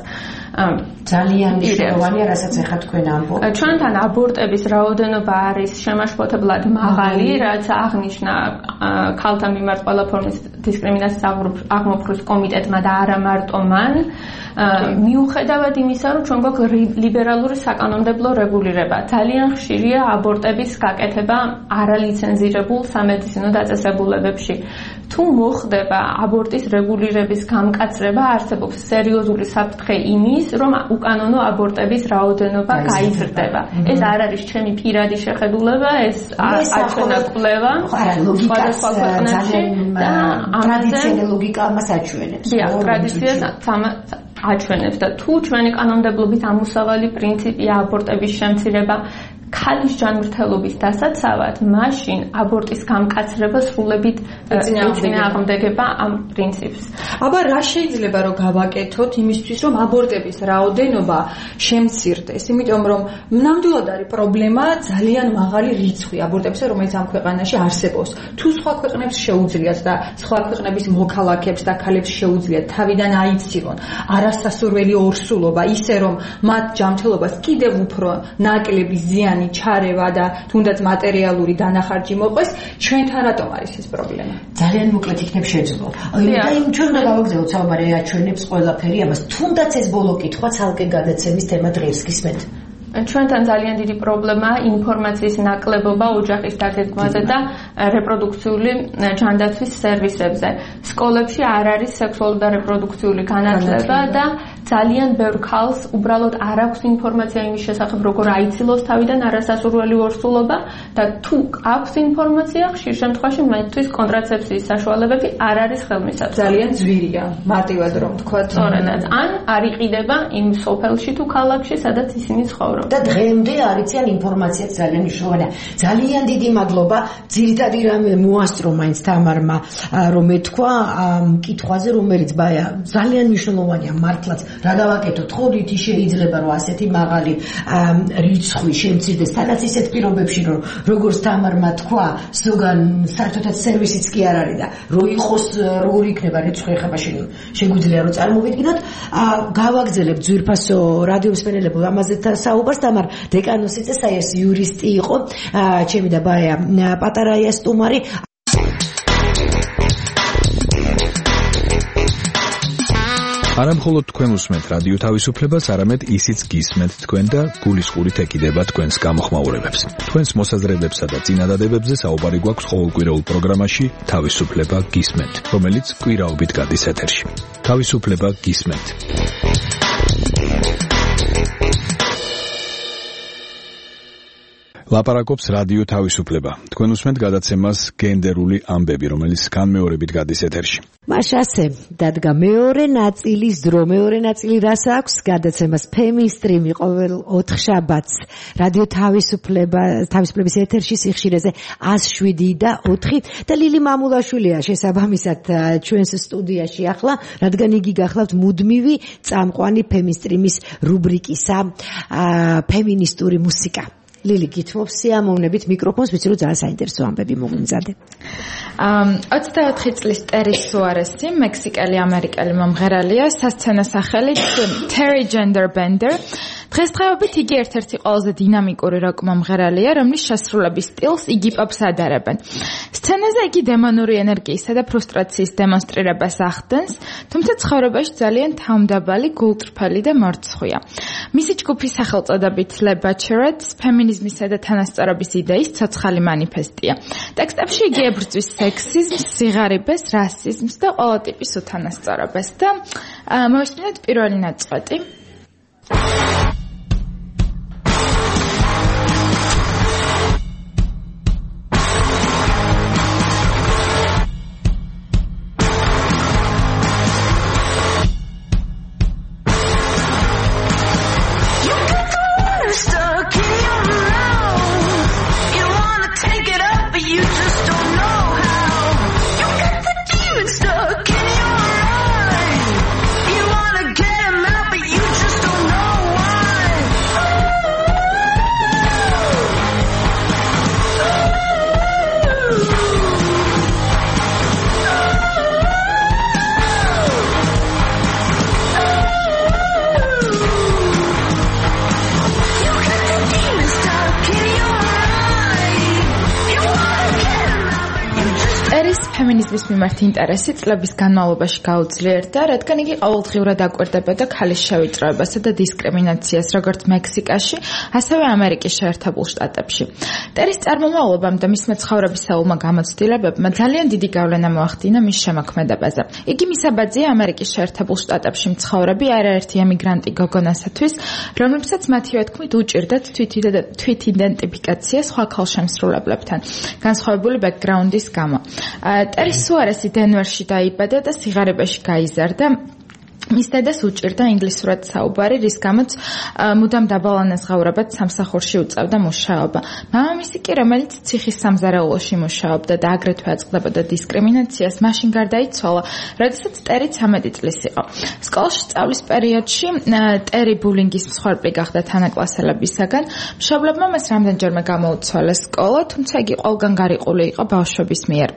ძალიან მნიშვნელოვანია, რასაც ახლა თქვენ ამბობთ. ჩვენთან აბორტების რაოდენობა არის შემაშფოთებლად მაღალი, რაც აღნიშნა ქალთა მიმართ ყველა ფორმის დისკრიმინაციის აღმოფხვრვის კომიტეტმა და არა მარტო მან. მიუხედავად იმისა, რომ ჩვენ გვაქვს ლიბერალური საკანონმდებლო რეგულირება, ძალიან ხშირია აბორტების გაკეთება არალიცენზირებულ სამედიცინო დაწესებულებებში. თუ მოხდება აბორტის რეგულირების გამკაცრება, არსებობს სერიოზული საფრთხე იმის, რომ უკანონო აბორტების რაოდენობა გაიზრდება. ეს არ არის ჩემი პირადი შეხედულება, ეს აჩვენა კვლევა სხვადასხვა ქვეყნებში და ამაზე ლოგიკა მას აჩვენებს. დიახ, ტრადიციას აჩვენებს და თუ ჩვენი კანონმდებლობის ამოსავალი პრინციპია აბორტების შემცირება ქალის ჯანმრთელობის დასაცავად, მაშინ აბორტის გამკაცრება სრულებით ეწინააღმდეგება ამ პრინციპს. აბა რა შეიძლება რომ გავაკეთოთ იმისთვის, რომ აბორტების რაოდენობა შემცირდეს, იმიტომ რომ ნამდვილად არის პრობლემა ძალიან მაღალი რიცხვი აბორტებისა, რომელიც ამ ქვეყანაში არსებობს. თუ სხვა ქვეყნებს შეუძლიათ და სხვა ქვეყნების მოქალაქეებს და ქალებს შეუძლიათ თავიდან აიცილონ არასასურველი ორსულობა, ისე რომ მათ ჯანმრთელობას კიდევ უფრო ნაკლები ზიანი ჩარევა და თუნდაც მატერიალური დანახარჯი მოყვეს, ჩვენთან რატომ არის ეს პრობლემა? ძალიან მოკლედ იქნებ შეძლო. და იმ ჩვენ უნდა გავაგზავნოთ საუბარი აჩვენებს ყველაფერი ამას. თუნდაც ეს ბოლო კითხვა ცალკე გადაცემის თემა დღეს გისმენთ. ჩვენთან ძალიან დიდი პრობლემაა ინფორმაციის ნაკლებობა ოჯახის დაგეგმვაზე და რეპროდუქციული ჯანდაცვის სერვისებზე. სკოლებში არ არის სექსუალური და რეპროდუქციული განათლება და ძალიან ბევრ ქალს უბრალოდ არ აქვს ინფორმაცია იმის შესახებ, როგორ აიცილოს თავიდან არასასურველი ორსულობა და თუ აქვს ინფორმაცია, ხშირ შემთხვევაში მათთვის კონტრაცეფციის საშუალებები არ არის ხელმისაწვდომი. ძალიან ძვირია, მარტივად რომ ვთქვათ. სწორედაც. ან არ იყიდება იმ სოფელში თუ ქალაქში, სადაც ისინი ცხოვრობენ. და დღემდე არიციან ინფორმაციაც ძალიან მნიშვნელოვანია. ძალიან დიდი მადლობა. ძირითადი რამე მოასწრო მაინც თამარმა, რომ ეთქვა ამ კითხვაზე, რომელიც ბაია ძალიან მნიშვნელოვანია მართლაც. რა გავაკეთოთ? ხო, რითი შეიძლება რომ ასეთი მაღალი რიცხვი შემცირდეს, თანაც ისეთ პირობებში, რომ როგორც თამარმა თქვა, ზოგან საერთოდაც სერვისიც კი არ არის და რო იყოს, როგორ იქნება რიცხვი, ხება შეგვიძლია რომ წარმოვიდგინოთ. გავაგზავნებ ძვირფასო რადიო მსმენელებო ამაზე საუბარს. თამარ დეკანოსიძე საერთო იურისტი იყო, ჩემი და ბაია პატარაია სტუმარი. არა მხოლოდ თქვენ უსმენთ რადიო თავისუფლებას, არამედ ისიც გისმენთ თქვენ და გულისყურით ეკიდება თქვენს გამოხმაურებებს. თქვენს მოსაზრებებსა და წინადადებებზე საუბარი გვაქვს ყოველკვირეულ პროგრამაში თავისუფლება გისმენთ, რომელიც კვირაობით გადის ეთერში. თავისუფლება გისმენთ. ლაპარაკობს რადიო თავისუფლება. თქვენ უსმენთ გადაცემას გენდერული ამბები, რომელიც განმეორებით გადის ეთერში. მაშასე დადგა მეორე ნაწილის დრო. მეორე ნაწილი რას აქვს? გადაცემას ფემინსტრიმი ყოველ ოთხშაბათს რადიო თავისუფლება თავისუფლების ეთერში სიხშირეზე ას შვიდი და ოთხი და ლილი მამულაშვილია შესაბამისად ჩვენს სტუდიაში ახლა, რადგან იგი გახლავთ მუდმივი წამყვანი ფემინსტრიმის რუბრიკისა ფემინისტური მუსიკა. ლილი გითმობს სიამოვნებით მიკროფონს, ვიცი რომ ძალიან საინტერესო ამბები მოგვიმზადე. ოცდაოთხი წლის ტერი სუარესი, მექსიკელი ამერიკელი მომღერალია, სასცენო სახელით Terry Gender Bender. დღესდღეობით იგი ერთ-ერთი ყველაზე დინამიკური როკ მომღერალია, რომლის შესრულების სტილს იგი პოპს ადარებენ. სცენაზე იგი დემონური ენერგიისა და ფრუსტრაციის დემონსტრირებას ახდენს, თუმცა ცხოვრებაში ძალიან თავმდაბალი, გულწრფელი და მორცხვია. მისი ჯგუფის სახელწოდებით Le Bachelorette ფემინიზმისა და თანასწორობის იდეის ცოცხალი მანიფესტია. ტექსტებში იგი ებრძვის სექსიზმს, სიღარიბეს, რასიზმს და ყველა ტიპის უთანასწორობას და მოვისმინოთ პირველი ნაწყვეტი. ფემინიზმის მიმართ ინტერესი წლების განმავლობაში გაუძლიერდა, რადგან იგი ყოველდღიურად აკვირდებოდა ქალის შევიწროებასა და დისკრიმინაციას როგორც მექსიკაში, ასევე ამერიკის შეერთებულ შტატებში. ტერის წარმომავლობამ და მისმა ცხოვრებისეულმა გამოცდილებებმა ძალიან დიდი გავლენა მოახდინა მის შემოქმედებაზე. იგი მისაბაძია ამერიკის შეერთებულ შტატებში მცხოვრები არაერთი ემიგრანტი გოგონასათვის, რომლებსაც მათივე თქმით უჭირდათ თვითიდენტიფიკაცია სხვა ქალშემსრულებლებთან, განსხვავებული ბექგრაუნდის გამო. ტერი სუარესი დენვერში დაიბადა და სიღარიბეში გაიზარდა. მის დედას უჭირდა ინგლისურად საუბარი, რის გამოც მუდამ დაბალანაზღაურებად სამსახურში უწევდა მუშაობა. მამამისი კი, რომელიც ციხის სამზარეულოში მუშაობდა და აგრეთვე აწყდებოდა დისკრიმინაციას, მაშინ გარდაიცვალა, როდესაც ტერი ცამეტი წლის იყო. სკოლაში სწავლის პერიოდში ტერი ბულინგის მსხვერპლი გახდა თანაკლასელებისაგან. მშობლებმა მას რამდენჯერმე გამოუცვალეს სკოლა, თუმცა იგი ყველგან გარიყული იყო ბავშვების მიერ.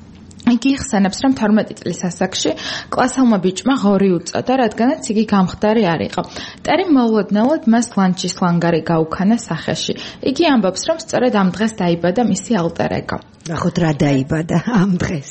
იგი იხსენებს, რომ თორმეტი წლის ასაკში კლასელმა ბიჭმა ღორი უწოდა, რადგანაც იგი გამხდარი არ იყო. ტერი მოულოდნელად მას ლანჩის ლანგარი გაუქანა სახეში. იგი ამბობს, რომ სწორედ ამ დღეს დაიბადა მისი ალტერ ეგო. ნახოთ რა დაიბადა ამ დღეს.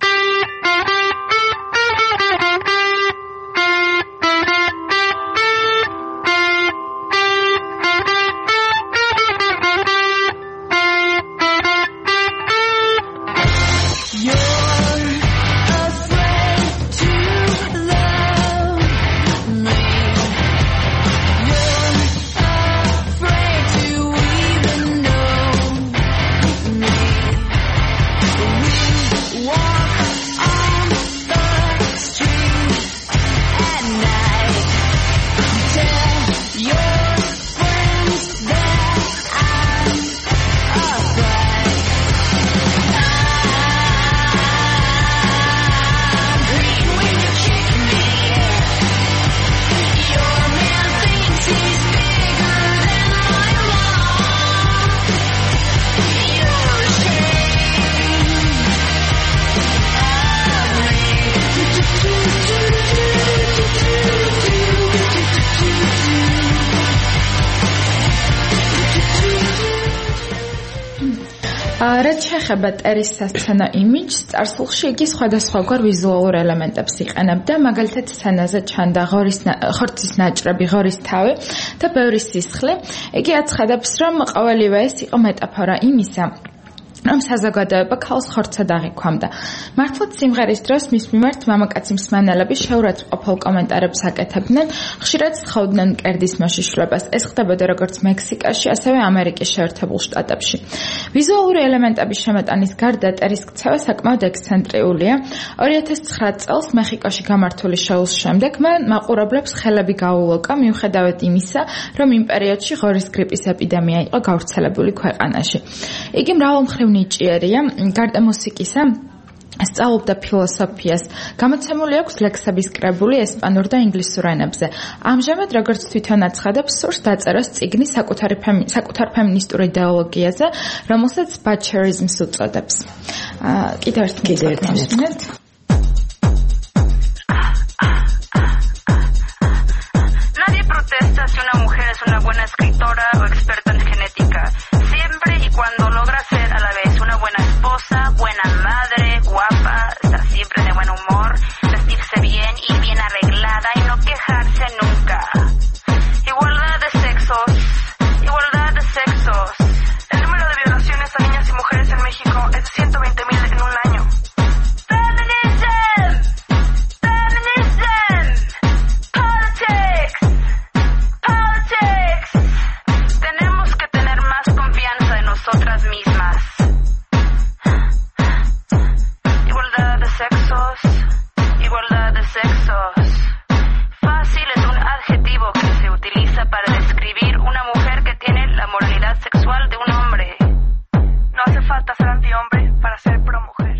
რაც შეეხება ტერის სასცენო იმიჯს, წარსულში იგი სხვადასხვაგვარ ვიზუალურ ელემენტებს იყენებდა, მაგალითად სცენაზე ჩანდა ხორცის ნაჭრები, ღორის თავი და ბევრი სისხლი. იგი აცხადებს, რომ ყოველივე ეს იყო მეტაფორა იმისა, რომ საზოგადოება ქალს ხორცად აღიქვამდა. მართლაც სიმღერის დროს მის მიმართ მამაკაცი მსმენელები შეურაცხ ყოფილ კომენტარებს აკეთებდნენ, ხშირად სთხოვდნენ მკერდის მოშიშვლებას. ეს ხდებოდა როგორც მექსიკაში, ასევე ამერიკის შეერთებულ შტატებში. ვიზუალური ელემენტების შემოტანის გარდა ტერის ქცევა საკმაოდ ექსცენტრიულია. ორი ათას ცხრა წელს მეხიკოში გამართული შოუს შემდეგ მან მაყურებლებს ხელები გაულოკა მიუხედავად იმისა, რომ იმ პერიოდში ღორის გრიპის ეპიდემია იყო გავრცელებული ქვეყანაში. იგი მრავალმხრივ ნიჭიერია, გარდა მუსიკისა სწავლობდა ფილოსოფიას. გამოცემული აქვს ლექსების კრებული ესპანურ და ინგლისურ ენებზე. ამჟამად, როგორც თვითონ აცხადებს, სურს დაწეროს წიგნი საკუთარი საკუთარ ფემინისტურ იდეოლოგიაზე, რომელსაც ბაჩერიზმს უწოდებს. კიდევ ერთ მოვსმინეთ. Nadie protesta si una mujer es una buena escritora o experta en genética. Siempre y cuando logra ser a la vez una buena esposa, buena madre, guapa, estar siempre de buen humor, vestirse bien y bien arreglada y no quejarse nunca. Igualdad de sexos, igualdad de sexos. El número de violaciones a niñas y mujeres en México es de ciento veinte mil en un año. Feminism! Feminism! Politics! Politics! Tenemos que tener más confianza en nosotras mismas. Igualdad de sexos, igualdad de sexos. Fácil es un adjetivo que se utiliza para describir una mujer que tiene la moralidad sexual de un hombre. No hace falta ser antihombre para ser pro-mujer.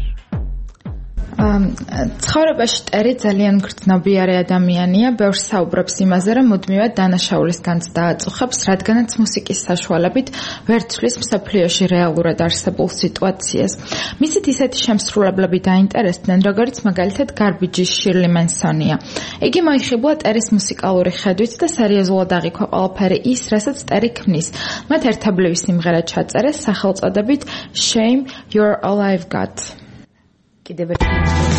ცხოვრებაში ტერი ძალიან გრძნობიარე ადამიანია, ბევრს საუბრობს იმაზე, რომ მუდმივად დანაშაულის განცდა აწუხებს, რადგანაც მუსიკის საშუალებით ვერ ცვლის მსოფლიოში რეალურად არსებულ სიტუაციას. მისით ისეთი შემსრულებლები დაინტერესდნენ, როგორც მაგალითად გარბიჯის შირლი მენსონია. იგი მოიხიბლა ტერის მუსიკალური ხედვით და სერიოზულად აღიქვა ყველაფერი ის, რასაც ტერი ქმნის. მათ ერთობლივი სიმღერა ჩაწერეს სახელწოდებით Shame, You're All I've Got. კიდევ ერთი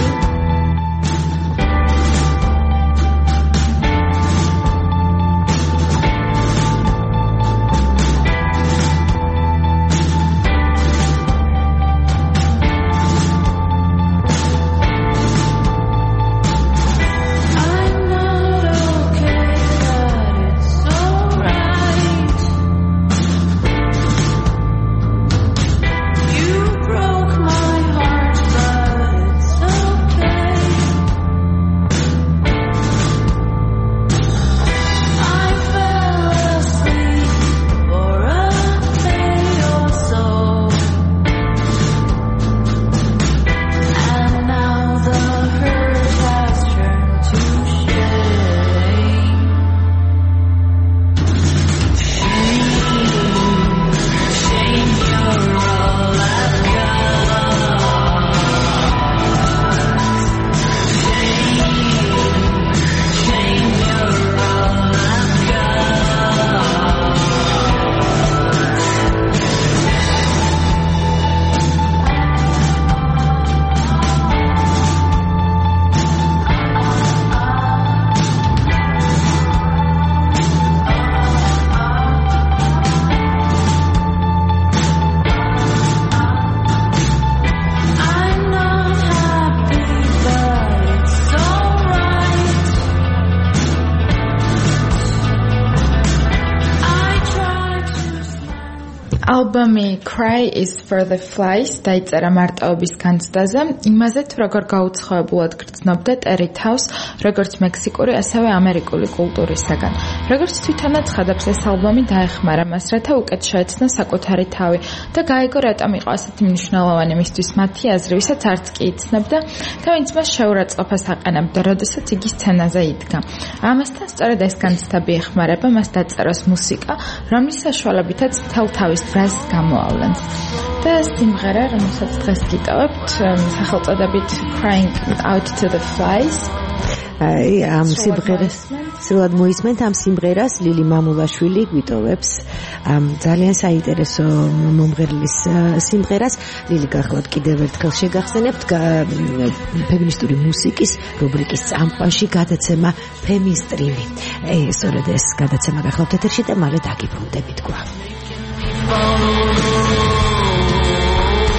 ალბომი Cry is for the Flies დაიწერა მარტოობის განცდაზე, იმაზე თუ როგორ გაუცხოებულად გრძნობდა ტერი თავს, როგორც მექსიკური, ასევე ამერიკული კულტურისაგან. როგორც თვითონ აცხადებს, ეს ალბომი დაეხმარა მას, რათა უკეთ შეეცნო საკუთარი თავი და გაიგო რატომ იყო ასეთი მნიშვნელოვანი მისთვის მათი აზრი, ვისაც არც კი იცნობდა და ვინც მას შეურაცხყოფას აყენებდა, როდესაც იგი სცენაზე იდგა. ამასთან სწორედ ეს განცდები ეხმარება მას დაწეროს მუსიკა, რომლის საშუალებითაც მთელ თავის ბრაზს გამოავლენს. და სიმღერა, რომელსაც დღეს გიტოვებთ, სახელწოდებით Crying Out to the Flies. აი, ამ სიმღერას სრულად მოისმენთ ამ სიმღერას ლილი მამულაშვილი გვიტოვებს. ამ ძალიან საინტერესო მომღერლის სიმღერას. ლილი, გახლავთ კიდევ ერთხელ შეგახსენებთ ფემინისტური მუსიკის რუბრიკის წამყვანში გადაცემა ფემისტრიმი. აი, სწორედ ეს გადაცემა გახლავთ ეთერში და მალე დაგიბრუნდებით გვახ.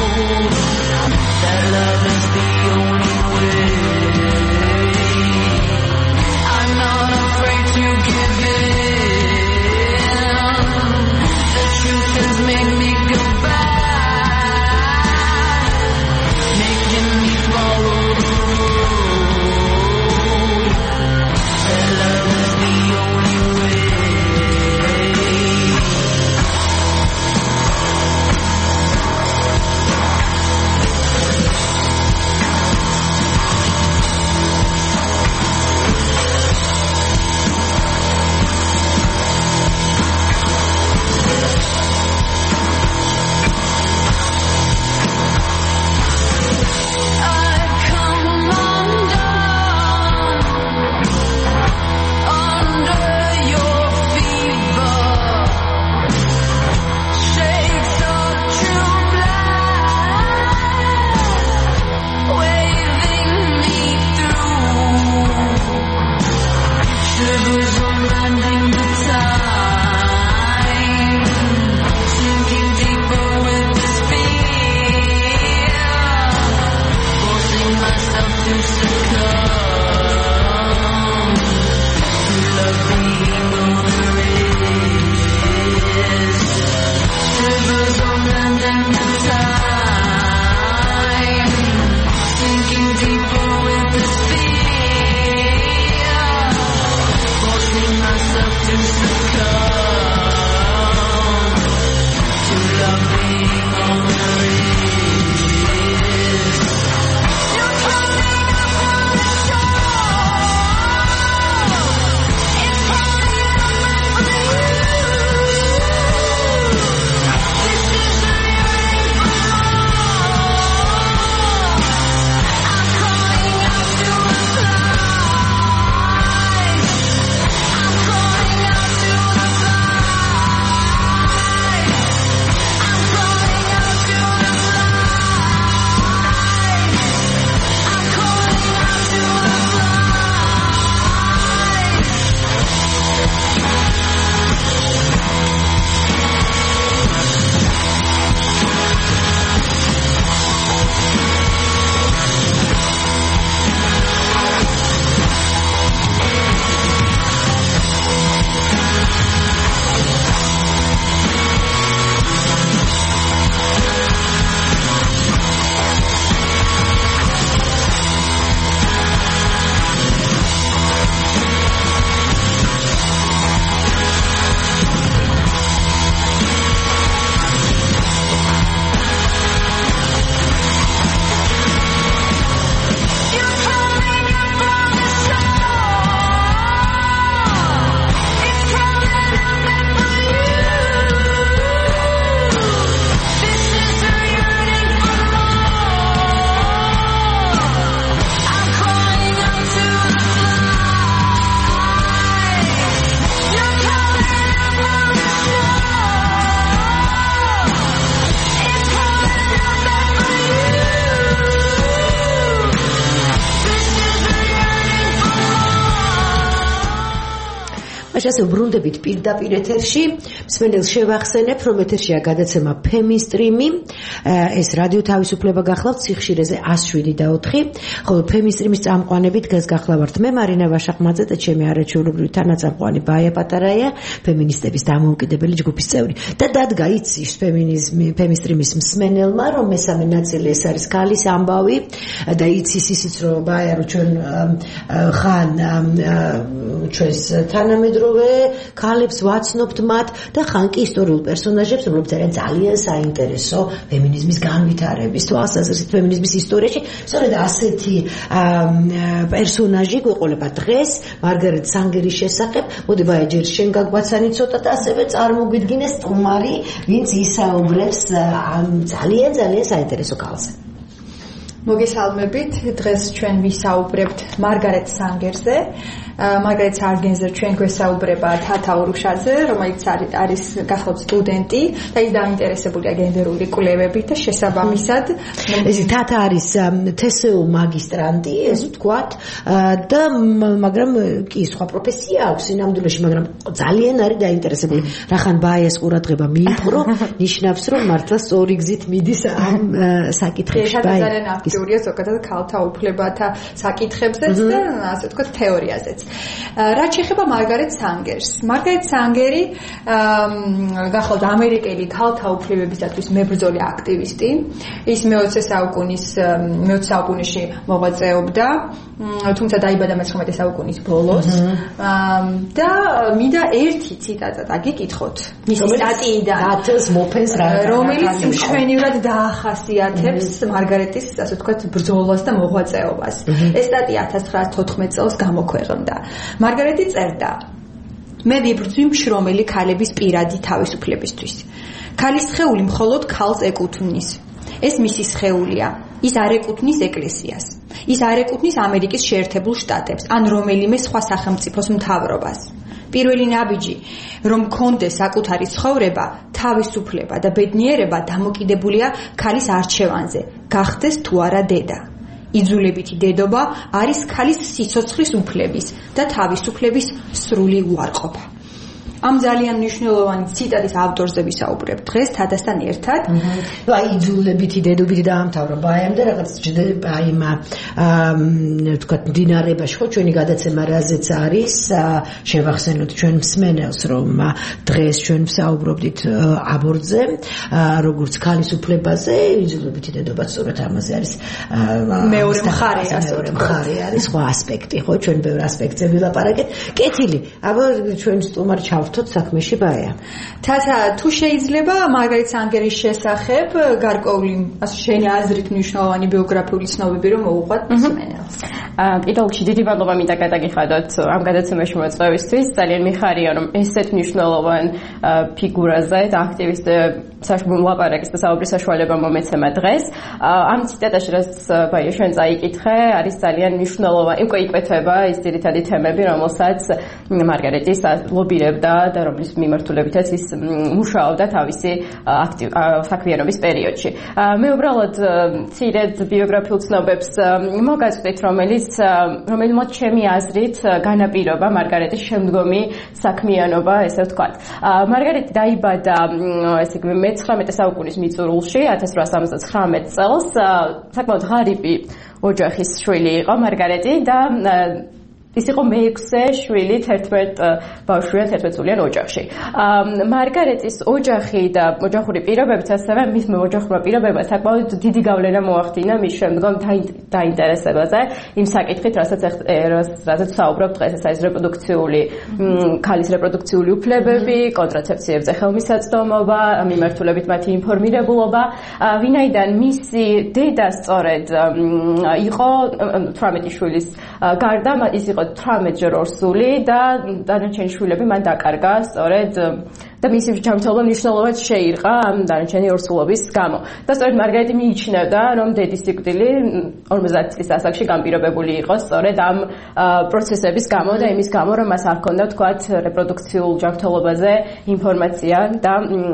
მაშინ ასე ვბრუნდებით პირდაპირ ეთერში. მსმენელს შევახსენებ, რომ ეთერშია გადაცემა ფემისტრიმი. ეს რადიო თავისუფლება გახლავთ სიხშირეზე one oh seven და four, ხოლო ფემისტრიმის წამყვანებით დღეს გახლავართ მე მარინა ვაშაყმაძე და ჩემი არაჩვეულებრივი თანაწამყვანი ბაია პატარაია, ფემინისტების დამოუკიდებელი ჯგუფის წევრი. და დადგა იცის ფემინიზმი, ფემისტრიმის მსმენელმა, რომ მესამე ნაწილი ეს არის ქალის ამბავი და იცის ისიც რომ ბაია რომ ჩვენ ხან ჩვენს თანამედროვე ქალებს ვაცნობთ მათ და ხან კი ისტორიულ პერსონაჟებს, რომლებიც არიან ძალიან საინტერესო ფემინიზმის განვითარების თვალსაზრისით ფემინიზმის ისტორიაში. სწორედ ასეთი პერსონაჟი გვეყოლება დღეს მარგარეტ სანგერის შესახებ. მოდი ბაია ჯერ შენ გაგვაცანი ცოტა და ასევე წარმოგვიდგინე სტუმარი, ვინც ისაუბრებს ამ ძალიან ძალიან საინტერესო ქალზე. მოგესალმებით, დღეს ჩვენ ვისაუბრებთ მარგარეტ სანგერზე. მარგარეტ სანგერზე ჩვენ გვესაუბრება თათა ურუშაძე, რომელიც არის გახლავთ სტუდენტი და ის დაინტერესებულია გენდერული კვლევებით და შესაბამისად ეს თათა არის თსუ მაგისტრანტი, ეს ვთქვათ, და მაგრამ კი სხვა პროფესია აქვს სინამდვილეში, მაგრამ ძალიან არის დაინტერესებული. რახან ბაიას ყურადღება მიიპყრო, ნიშნავს რომ მართლა სწორი გზით მიდის ამ საკითხებში. ძალიან აქტიურია ზოგადად ქალთა უფლებათა საკითხებზეც და ასე ვთქვათ თეორიაზეც. რაც შეეხება მარგარეტ სანგერს. მარგარეტ სანგერი გახლავთ ამერიკელი ქალთა უფლებებისათვის მებრძოლი აქტივისტი. ის მეოცე საუკუნის მეოცე საუკუნეში მოღვაწეობდა, თუმცა დაიბადა მეცხრამეტე საუკუნის ბოლოს. და მინდა ერთი ციტატა დაგიკითხოთ მისი სტატიიდან, რომელიც მშვენივრად დაახასიათებს მარგარეტის ასე ვთქვათ ბრძოლას და მოღვაწეობას. ეს სტატია one thousand nine hundred fourteen წელს გამოქვეყნდა. მარგარეტი წერდა: მე ვიბრძვი მშრომელი ქალების პირადი თავისუფლებისთვის. ქალის სხეული მხოლოდ ქალს ეკუთვნის. ეს მისი სხეულია. ის არ ეკუთვნის ეკლესიას. ის არ ეკუთვნის ამერიკის შეერთებულ შტატებს ან რომელიმე სხვა სახელმწიფოს მთავრობას. პირველი ნაბიჯი, რომ კონდეს საკუთარი ცხოვრება, თავისუფლება და ბედნიერება დამოკიდებულია ქალის არჩევანზე, გახდეს თუ არა დედა. იძულებითი დედობა არის ქალის სიცოცხლის უფლების და თავისუფლების სრული უარყოფა. ამ ძალიან მნიშვნელოვანი ციტატის ავტორზე ვისაუბრებ დღეს თათასთან ერთად. აი იძულებითი დედობითი დაამთავრა ბაიამ და რაღაც ჯდება იმ ვთქვათ დინარებაში ხო ჩვენი გადაცემა რაზეც არის, შევახსენოთ ჩვენ მსმენელს რომ დღეს ჩვენ ვსაუბრობდით აბორტზე, როგორც ქალის უფლებაზე, იძულებითი დედობა სწორედ ამაზე არის მეორე მხარე, მეორე მხარე არის სხვა ასპექტი, ხო ჩვენ ბევრ ასპექტზე ვილაპარაკეთ. კეთილი, აბა ჩვენ სტუმარი ჩავ საქმეში ბაია. თათა თუ შეიძლება მარგარეტ სანგერის შესახებ გარკვეული შენი აზრით მნიშვნელოვანი ბიოგრაფიული ცნობები რომ მოუყვათ მსმენელს. კიდევ 혹시 დიდი მადლობა მინდა გადაგიხადოთ ამ გადაცემაში მოწვევისთვის. ძალიან მიხარია რომ ესეთ მნიშვნელოვან ფიგურაზე და აქტივისტებს ლაპარაკის და საუბრის საშუალება მომეცემა დღეს. ამ ციტატაში რაც ბაია შენ წაიკითხე, არის ძალიან მნიშვნელოვანი. უკვე იკვეთება ის ძირითადი თემები, რომელსაც მარგარეტის ლობირებდა და რომლის მიმართულებითაც ის მუშაობდა თავისი საქმიანობის პერიოდში. მე უბრალოდ ცირედ ბიოგრაფიულ ცნობებს მოგაწვდით, რომელიც რომელმაც ჩემი აზრით განაპირობა მარგარეტის შემდგომი საქმიანობა, ესე ვთქვათ. მარგარეტი დაიბადა ესე იგი მეცხრამეტე საუკუნის მიწურულში one thousand eight hundred seventy-nine წელს. საკმაოდ ღარიბი ოჯახის შვილი იყო მარგარეტი და ის იყო მეექვსე შვილი თერთმეტ ბავშვიან თერთმეტსულიან ოჯახში. მარგარეტის ოჯახი და ოჯახური პირობებიც ასევე მის ოჯახურმა პირობებმა საკმაოდ დიდი გავლენა მოახდინა მის შემდგომ დაინტერესებაზე იმ საკითხით, რასაც რასაც საუბრობ დღეს, ეს არის რეპროდუქციული ქალის რეპროდუქციული უფლებები, კონტრაცეფციებზე ხელმისაწვდომობა, მიმართულებით მათი ინფორმირებულობა. ვინაიდან მისი დედა სწორედ იყო თვრამეტი შვილის გარდა, ის იყო თვრამეტ ჯერ ორსული და დანარჩენი შვილები მან დაკარგა სწორედ და მისი ჯანმრთელობა მნიშვნელოვნად შეირყა ამ დანარჩენი ორსულობის გამო. და სწორედ მარგარეტი მიიჩნევდა, რომ დედის სიკვდილი ორმოცდაათი წლის ასაკში განპირობებული იყო სწორედ ამ პროცესების გამო და იმის გამო, რომ მას არ ჰქონდა თქვათ რეპროდუქციულ ჯანმრთელობაზე ინფორმაცია და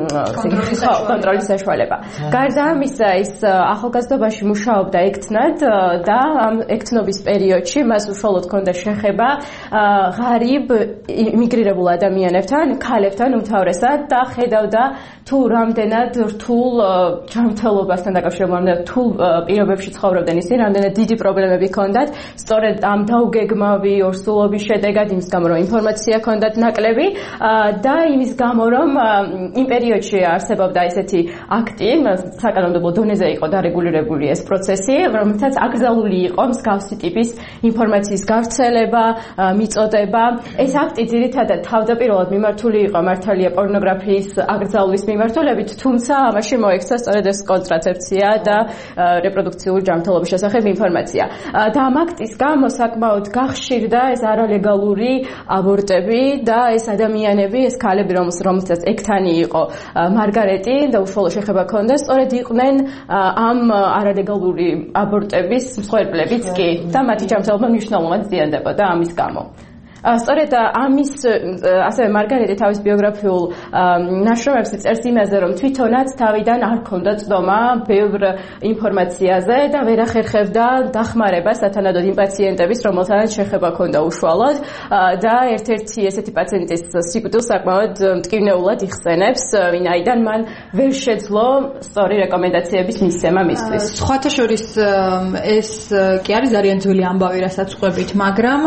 კონტროლის საშუალება. გარდა ამისა, ის ახალგაზრდობაში მუშაობდა ექთნად და ამ ექთნობის პერიოდში მას უშუალოდ ჰქონდა შეხება ღარიბ იმიგრირებულ ადამიანებთან, ქალებთან უმთავრესად და ხედავდა თუ რამდენად რთულ ჯანმრთელობასთან დაკავშირებულ, რამდენად რთულ პირობებში ცხოვრობდნენ ისინი, რამდენად დიდი პრობლემები ჰქონდათ, სწორედ ამ დაუგეგმავი ორსულობის შედეგად, იმის გამო რომ ინფორმაცია ჰქონდათ ნაკლები და იმის გამო რომ იმ პერიოდში არსებობდა ესეთი აქტი, საკანონმდებლო დონეზე იყო დარეგულირებული ეს პროცესი, რომელთაც აკრძალული იყო მსგავსი ტიპის ინფორმაციის გავრცელება, მიწოდება. ეს აქტი ძირითადად თავდაპირველად მიმართული იყო მართალია პორნოგრაფიის აკრძალვის მიმართულებით, თუმცა ამაში მოექცა სწორედ ეს კონტრაცეფცია და რეპროდუქციული ჯანმრთელობის შესახებ ინფორმაცია. და ამ აქტის გამო საკმაოდ გახშირდა ეს არალეგალური აბორტები და ეს ადამიანები, ეს ქალები, რომელსაც ექთანი იყო მარგარეტი და უშუალო შეხება ჰქონდა, სწორედ იყვნენ ამ არალეგალური აბორტების მსხვერპლებიც კი და მათი ჯანმრთელობა მნიშვნელოვნად ზიანდებოდა ამის გამო. სწორედ ამის ასევე მარგარეტი თავის ბიოგრაფიულ ნაშრომებში წერს იმაზე, რომ თვითონაც თავიდან არ ჰქონდა წდომა ბევრ ინფორმაციაზე და ვერ ახერხებდა დახმარებას სათანადოდ იმ პაციენტების, რომელთანაც შეხება ჰქონდა უშუალოდ და ერთ-ერთი ესეთი პაციენტის სიკვდილს საკმაოდ მტკივნეულად იხსენებს, ვინაიდან მან ვერ შეძლო სწორი რეკომენდაციების მისცემა მისთვის. სხვათა შორის ეს კი არის ძალიან ძველი ამბავი, რასაც ყვებით, მაგრამ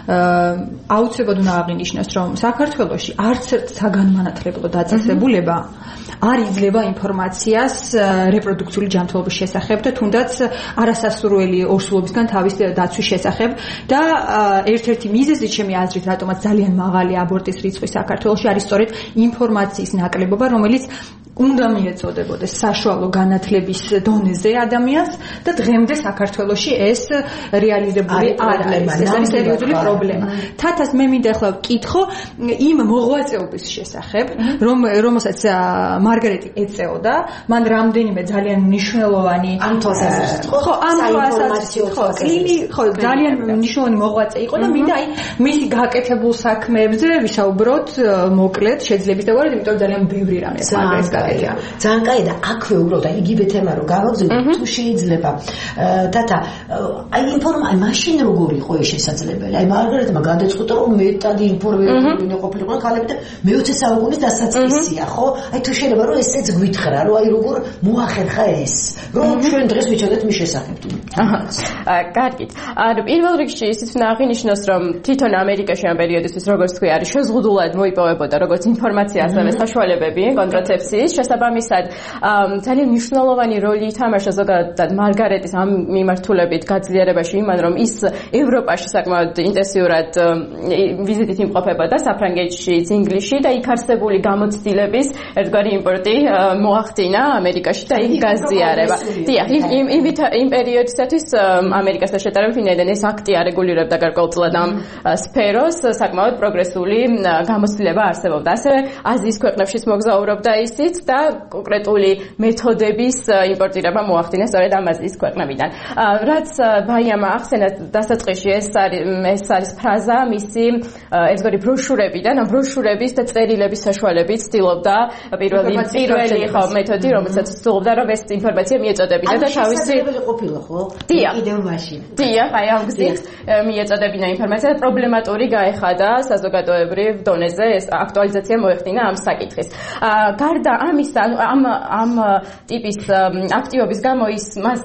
აუცილებლად უნდა აღინიშნოს, რომ საქართველოში არც ერთ საგანმანათლებლო დაწესებულება არ იძლევა ინფორმაციას რეპროდუქციული ჯანმრთელობის შესახებ და თუნდაც არასასურველი ორსულობისგან თავის დაცვის შესახებ და ერთ-ერთი მიზეზი ჩემი აზრით, რატომაც ძალიან მაღალი აბორტის რიცხვი საქართველოში არის სწორედ ინფორმაციის ნაკლებობა, რომელიც უნდა მიეწოდებოდეს საშუალო განათლების დონეზე ადამიანს და დღემდე საქართველოში ეს რეალიზებული არ არის. ეს არის სერიოზული პრობლემა. თათას მე მინდა ახლა ვკითხო იმ მოღვაწეობის შესახებ, რომ რომელსაც მარგარეტი ეწეოდა, მან რამდენიმე ძალიან მნიშვნელოვანი ამ თვალსაზრისით ხო, ამ თვალსაზრისით ხო, კლინი ხო, ძალიან მნიშვნელოვანი მოღვაწე იყო და მინდა აი მისი გაკეთებულ საქმეებზე ვისაუბროთ მოკლედ, შეძლებს და ვარ, იმიტომ ძალიან ბევრი რამე მაგას გაკეთდა. ძალიან კაი და აქვე უბრალოდ იგივე თემა რომ გავაგზავნოთ, თუ შეიძლება თათა აი ინფორმაცია მაშინ როგორ იყო ეს შესაძლებელი? აი მარგარეტმა გადაწყვიტა რომ მეტად ინფორმირებული ყოფილიყო ქალები და მეოცე საუკუნის დასაწყისია, ხო? აი თუ შეიძლება რომ ესეც გვითხრა, რომ აი როგორ მოახერხა ეს, რომ ჩვენ დღეს ვიცოდეთ მის შესახებ. აჰა. კარგით. ანუ პირველ რიგში ისიც უნდა აღინიშნოს, რომ თვითონ ამერიკაში ამ პერიოდისთვის როგორც თქვი არის შეზღუდულად მოიპოვებოდა როგორც ინფორმაცია, ასევე საშუალებები კონტრაცეფციის შესაბამისად ძალიან მნიშვნელოვანი როლი ითამაშა ზოგადად მარგარეტის ამ მიმართულებით გაძლიერებაში იმან, რომ ის ევროპაში საკმაოდ ინტენსიურად ვიზიტით იმყოფებოდა საფრანგეთში, ინგლისში და იქ არსებული გამოცდილების ერთგვარი იმპორტი მოახდინა ამერიკაში და იქ გაზიარება. დიახ, იმ იმ პერიოდისათვის ამერიკასთან შედარებით ვინაიდან ეს აქტი არეგულირებდა გარკვეულწილად ამ სფეროს, საკმაოდ პროგრესული გამოცდილება არსებობდა. ასევე აზიის ქვეყნებშიც მოგზაურობდა ისიც და კონკრეტული მეთოდების იმპორტირება მოახდინა სწორედ ამ აზიის ქვეყნებიდან. რაც ბაიამა ახსენა დასაწყისში ეს არის ეს არის ფრაზა მისი ერთგვარი ბროშურებიდან, ამ ბროშურების და წერილების საშუალებით ცდილობდა პირველი პირველი ხო მეთოდი, რომელსაც ცდილობდა რომ ეს ინფორმაცია მიეწოდებინა და თავისი ყოფილა ხო? კიდევ მაშინ. დიახ, აი ამ გზით მიეწოდებინა ინფორმაცია და პრობლემატური გაეხადა საზოგადოებრივ დონეზე ეს აქტუალიზაცია მოეხდინა ამ საკითხის. გარდა ამისა, ამ ამ ტიპის აქტივობის გამო ის მას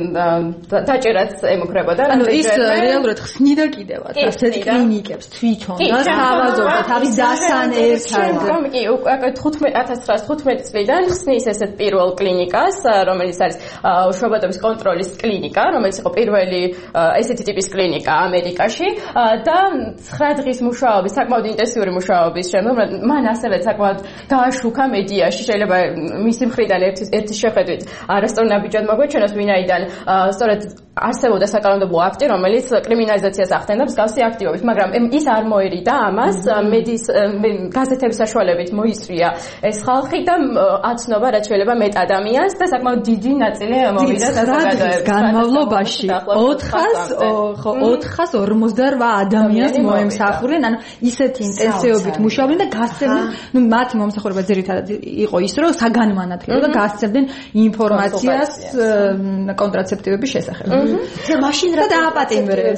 დაჭერაც ემუქრებოდა. ანუ ის რეალურად ხსნიდა კიდევაც ასეთ კლინიკებს თვითონ და თავაზობდა თავის დასან ერთად. კი, უკვე ათას ცხრაას თხუთმეტი წლიდან ხსნის ესეთ პირველ კლინიკას, რომელიც არის უშუალოდ კონტროლის კლინიკა, რომელიც იყო პირველი ესეთი ტიპის კლინიკა ამერიკაში და ცხრა დღის მუშაობის, საკმაოდ ინტენსიური მუშაობის შემდგომ მან ასევე საკმაოდ გააშუქა მედიაში, შეიძლება მისი მხრიდან ერთი ერთი შეხედვით არასწორ ნაბიჯად მოგვეჩვენოს, ვინაიდან სწორედ არსებობდა საკანონმდებლო აქტი, რომელიც კრიმინალიზაციას ახდენდა მსგავსი აქტივობის, მაგრამ ის არ მოერიდა ამას, მედიის გაზეთების საშუალებით მოისწრია ეს ხალხი ოთხი და აცნობა რაც შეიძლება მეტ ადამიანს და საკმაოდ დიდი ნაწილი მოვიდა საზოგადოებას განმავლობაში ოთხას ხო ოთხას ორმოცდაორვა ადამიანს მოემსახურნენ ანუ ისეთი ინტენსივობით მუშაობდნენ და გასცემდნენ ნუ მათი მომსახურება ძირითადად იყო ის რომ საგანმანათლებლო და გასცემდნენ ინფორმაციას კონტრაცეპტივების შესახებ და მაშინ რა დააპატიმრეს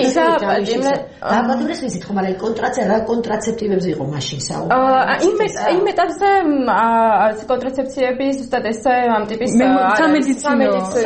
დააპატიმრეს ვიცით ხომ მაგრამ კონტრაცე რა კონტრაცეპტივებზე იყო მაშინ საუბარი იმეთ იმ ეტაპზე კონტრაცეპციები ზუსტად ესე ამ ტიპის სამედიცინო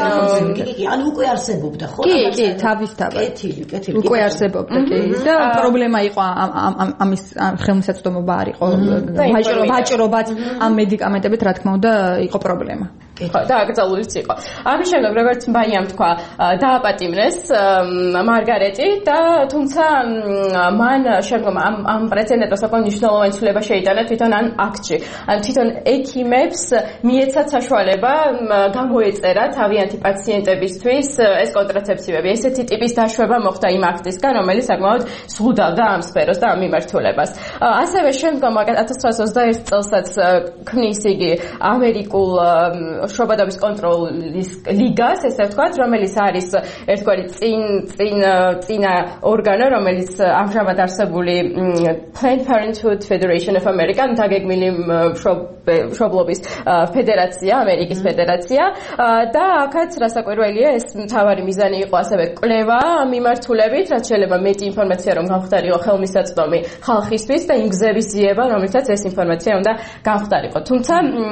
კი ანუ უკვე არსებობდა ხო კი კი თავისთავად კეთილი კეთილი უკვე არსებობდა კი და პრობლემა იყო ამის ხელმისაწვდომობა არ იყო ვაჭრობაც ამ მედიკამენტებით რა თქმა უნდა იყო პრობლემა ხო და აკრძალულიც იყო. ამის შემდეგ როგორც ბაიამ თქვა, დააპატიმრეს მარგარეტი და თუმცა მან შემდგომ ამ ამ პრეცედენტს საკმაოდ მნიშვნელოვანი ცვლილება შეიტანა თვითონ ან აქტში. ან თვითონ ექიმებს მიეცათ საშუალება გამოეწერა თავიანთი პაციენტებისთვის ეს კონტრაცეპციები. ესეთი ტიპის დაშვება მოხდა იმ აქტისგან, რომელიც საკმაოდ ზღუდავდა ამ სფეროს და ამ მიმართულებას. ასევე შემდგომ ათას ცხრაასა ოცდაერთი წელსაც ქმნის იგი ამერიკულ შრობადობის კონტროლის ლიგას, ესე ვთქვათ, რომელიც არის ერთგვარი წინ წინ წინა ორგანო, რომელიც ამჟამად არსებული Planned Parenthood Federation of America, დაგეგმილი მშობლობის ფედერაცია, ამერიკის ფედერაცია და აქაც რასაკვირველია, ეს მთავარი მიზანი იყო ასევე კვლევა მიმართულებით, რაც შეიძლება მეტი ინფორმაცია რომ გამხდარიყო ხელმისაწვდომი ხალხისთვის და იმ გზების ძიება, რომლითაც ეს ინფორმაცია უნდა გამხდარიყო. თუმცა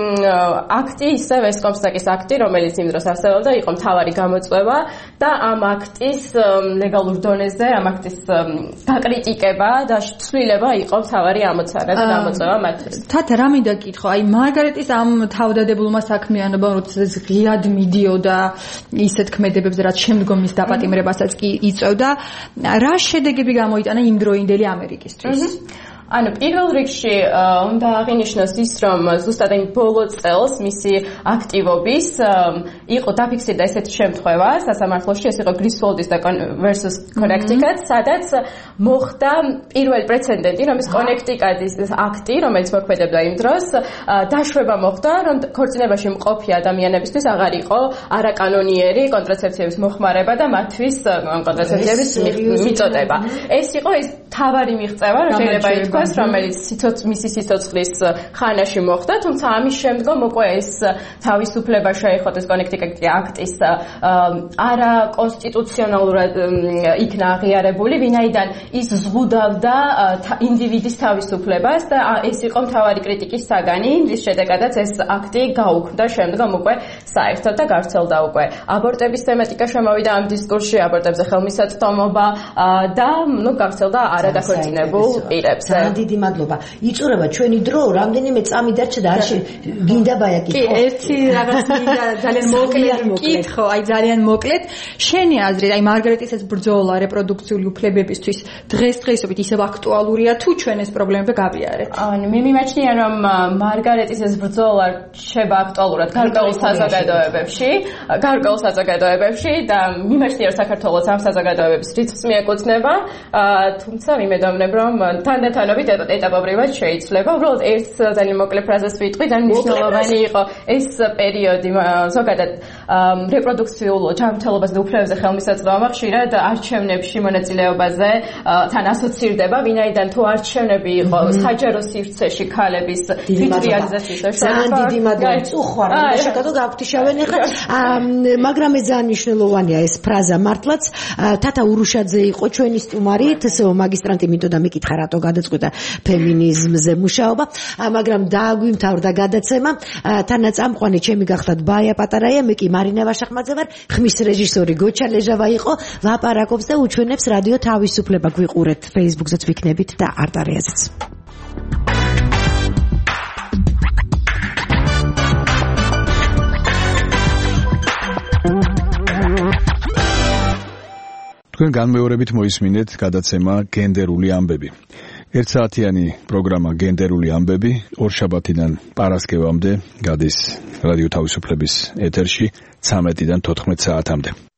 აქტი ისევ ეს კომსტაკის აქტი, რომელიც იმ დროს არსებობდა, იყო მთავარი გამოწვევა და ამ აქტის ლეგალურ დონეზე, ამ აქტის გაკრიტიკება და ცვლილება იყო მთავარი ამოცანა და გამოწვევა მათთვის. თათა რა მინდა გითხო, აი მარგარეტის ამ თავდადებულმა საქმიანობამ როდესაც ღიად მიდიოდა ისეთ ქმედებებზე, რაც შემდგომ მის დაპატიმრებასაც კი იწევდა, რა შედეგები გამოიტანა იმდროინდელი ამერიკისთვის? ანუ პირველ რიგში უნდა აღინიშნოს ის, რომ ზუსტად იმ ბოლო წელს მისი აქტივობის იყო დაფიქსირდა ესეთი შემთხვევა სასამართლოში, ეს იყო Griswold-ის და versus Connecticut, სადაც მოხდა პირველი პრეცედენტი, რომელიც Connecticut-ის აქტი, რომელიც მოქმედებდა იმ დროს, დაშვება მოხდა, რომ ქორწინებაში მყოფი ადამიანებისთვის აღარ იყო არაკანონიერი კონტრაცეპციების მოხმარება და მათთვის კონტრაცეპციების მიწოდება. ეს იყო ის თავარი მიღწევა, შეიძლება ითქვას, რომელიც მისი სიცოცხლის ხანაში მოხდა, თუმცა ამის შემდგომ უკვე ეს თავისუფლება შეეხოთ ეს Connecticut-ის აქტის არა კონსტიტუციონალურად იქნა აღიარებული, ვინაიდან ის ზღუდავდა ინდივიდის თავისუფლებას და ეს იყო მთავარი კრიტიკის საგანი, რის შედეგადაც ეს აქტი გაუქმდა შემდგომ უკვე საერთოდ და გავრცელდა უკვე აბორტების თემატიკა შემოვიდა ამ დისკურსში, აბორტებზე ხელმისაწვდომობა და ნუ გავრცელდა არადაქორწინებულ პირებზე. დიდი მადლობა. იწურება ჩვენი დრო, რამდენიმე წამი დარჩა და არ გინდა ბაიაკითხო. კი, ერთი რაღაც მინდა ძალიან მოკლედ მკითხო, აი ძალიან მოკლედ. შენი აზრით, აი მარგარეტის ეს ბრძოლა რეპროდუქციული უფლებებისთვის დღესდღეობით ისევ აქტუალურია თუ ჩვენ ეს პრობლემები გავიარეთ? ანუ მე მიმაჩნია, რომ მარგარეტის ეს ბრძოლა შეება აქტუალურად გარკვეულ საზოგადოებებში, გარკვეულ საზოგადოებებში და მიმაჩნია, რომ საქართველოს ამ საზოგადოებების რიცხვს მიეკუთვნება, თუმცა მიმედოვნებ, რომ თანდათანობით ეტაპობრივად შეიძლება. უბრალოდ ერთ ძალიან მოკლე ფრაზას ვიტყვი, ძალიან მნიშვნელოვანი იყო ეს პერიოდი ზოგადად რეპროდუქციულ ჯანმრთელობას და უფლებებზე ხელმისაწვდომა ხშირად არჩევნებში მონაწილეობაზე თან ასოცირდება, ვინაიდან თუ არჩევნები იყო საჯარო სივრცეში ქალების თვითრეალიზაციის ძალიან დიდი მადლობა. წუხვარ, შეგადო გავფთიშავენ ახლა, მაგრამ ეს ძალიან მნიშვნელოვანია ეს ფრაზა მართლაც. თათა ურუშაძე იყო ჩვენი სტუმარი, თსო მაგისტრანტი, მინდოდა და მეკითხა რატო გადაწყვეტა ფემინიზმზე მუშაობა, მაგრამ დააგვიმთავრდა გადაცემა. თანაწამყვანი ჩემი გახლავთ ბაია პატარაია, მე კი მარინა ვაშახმაძე ვარ, ხმის რეჟისორი გოჩა ლეჟავა იყო, ვაპარაკობს და უჩვენებს რადიო თავისუფლება. გვიყურეთ Facebook-ზეც ვიქნებით და არტარიაზეც. თქვენ განმეორებით მოისმინეთ გადაცემა გენდერული ამბები. ერთსაათიანი პროგრამა გენდერული ამბები ორშაბათიდან პარასკევამდე გადის რადიო თავისუფლების ეთერში ცამეტიდან თოთხმეტ საათამდე.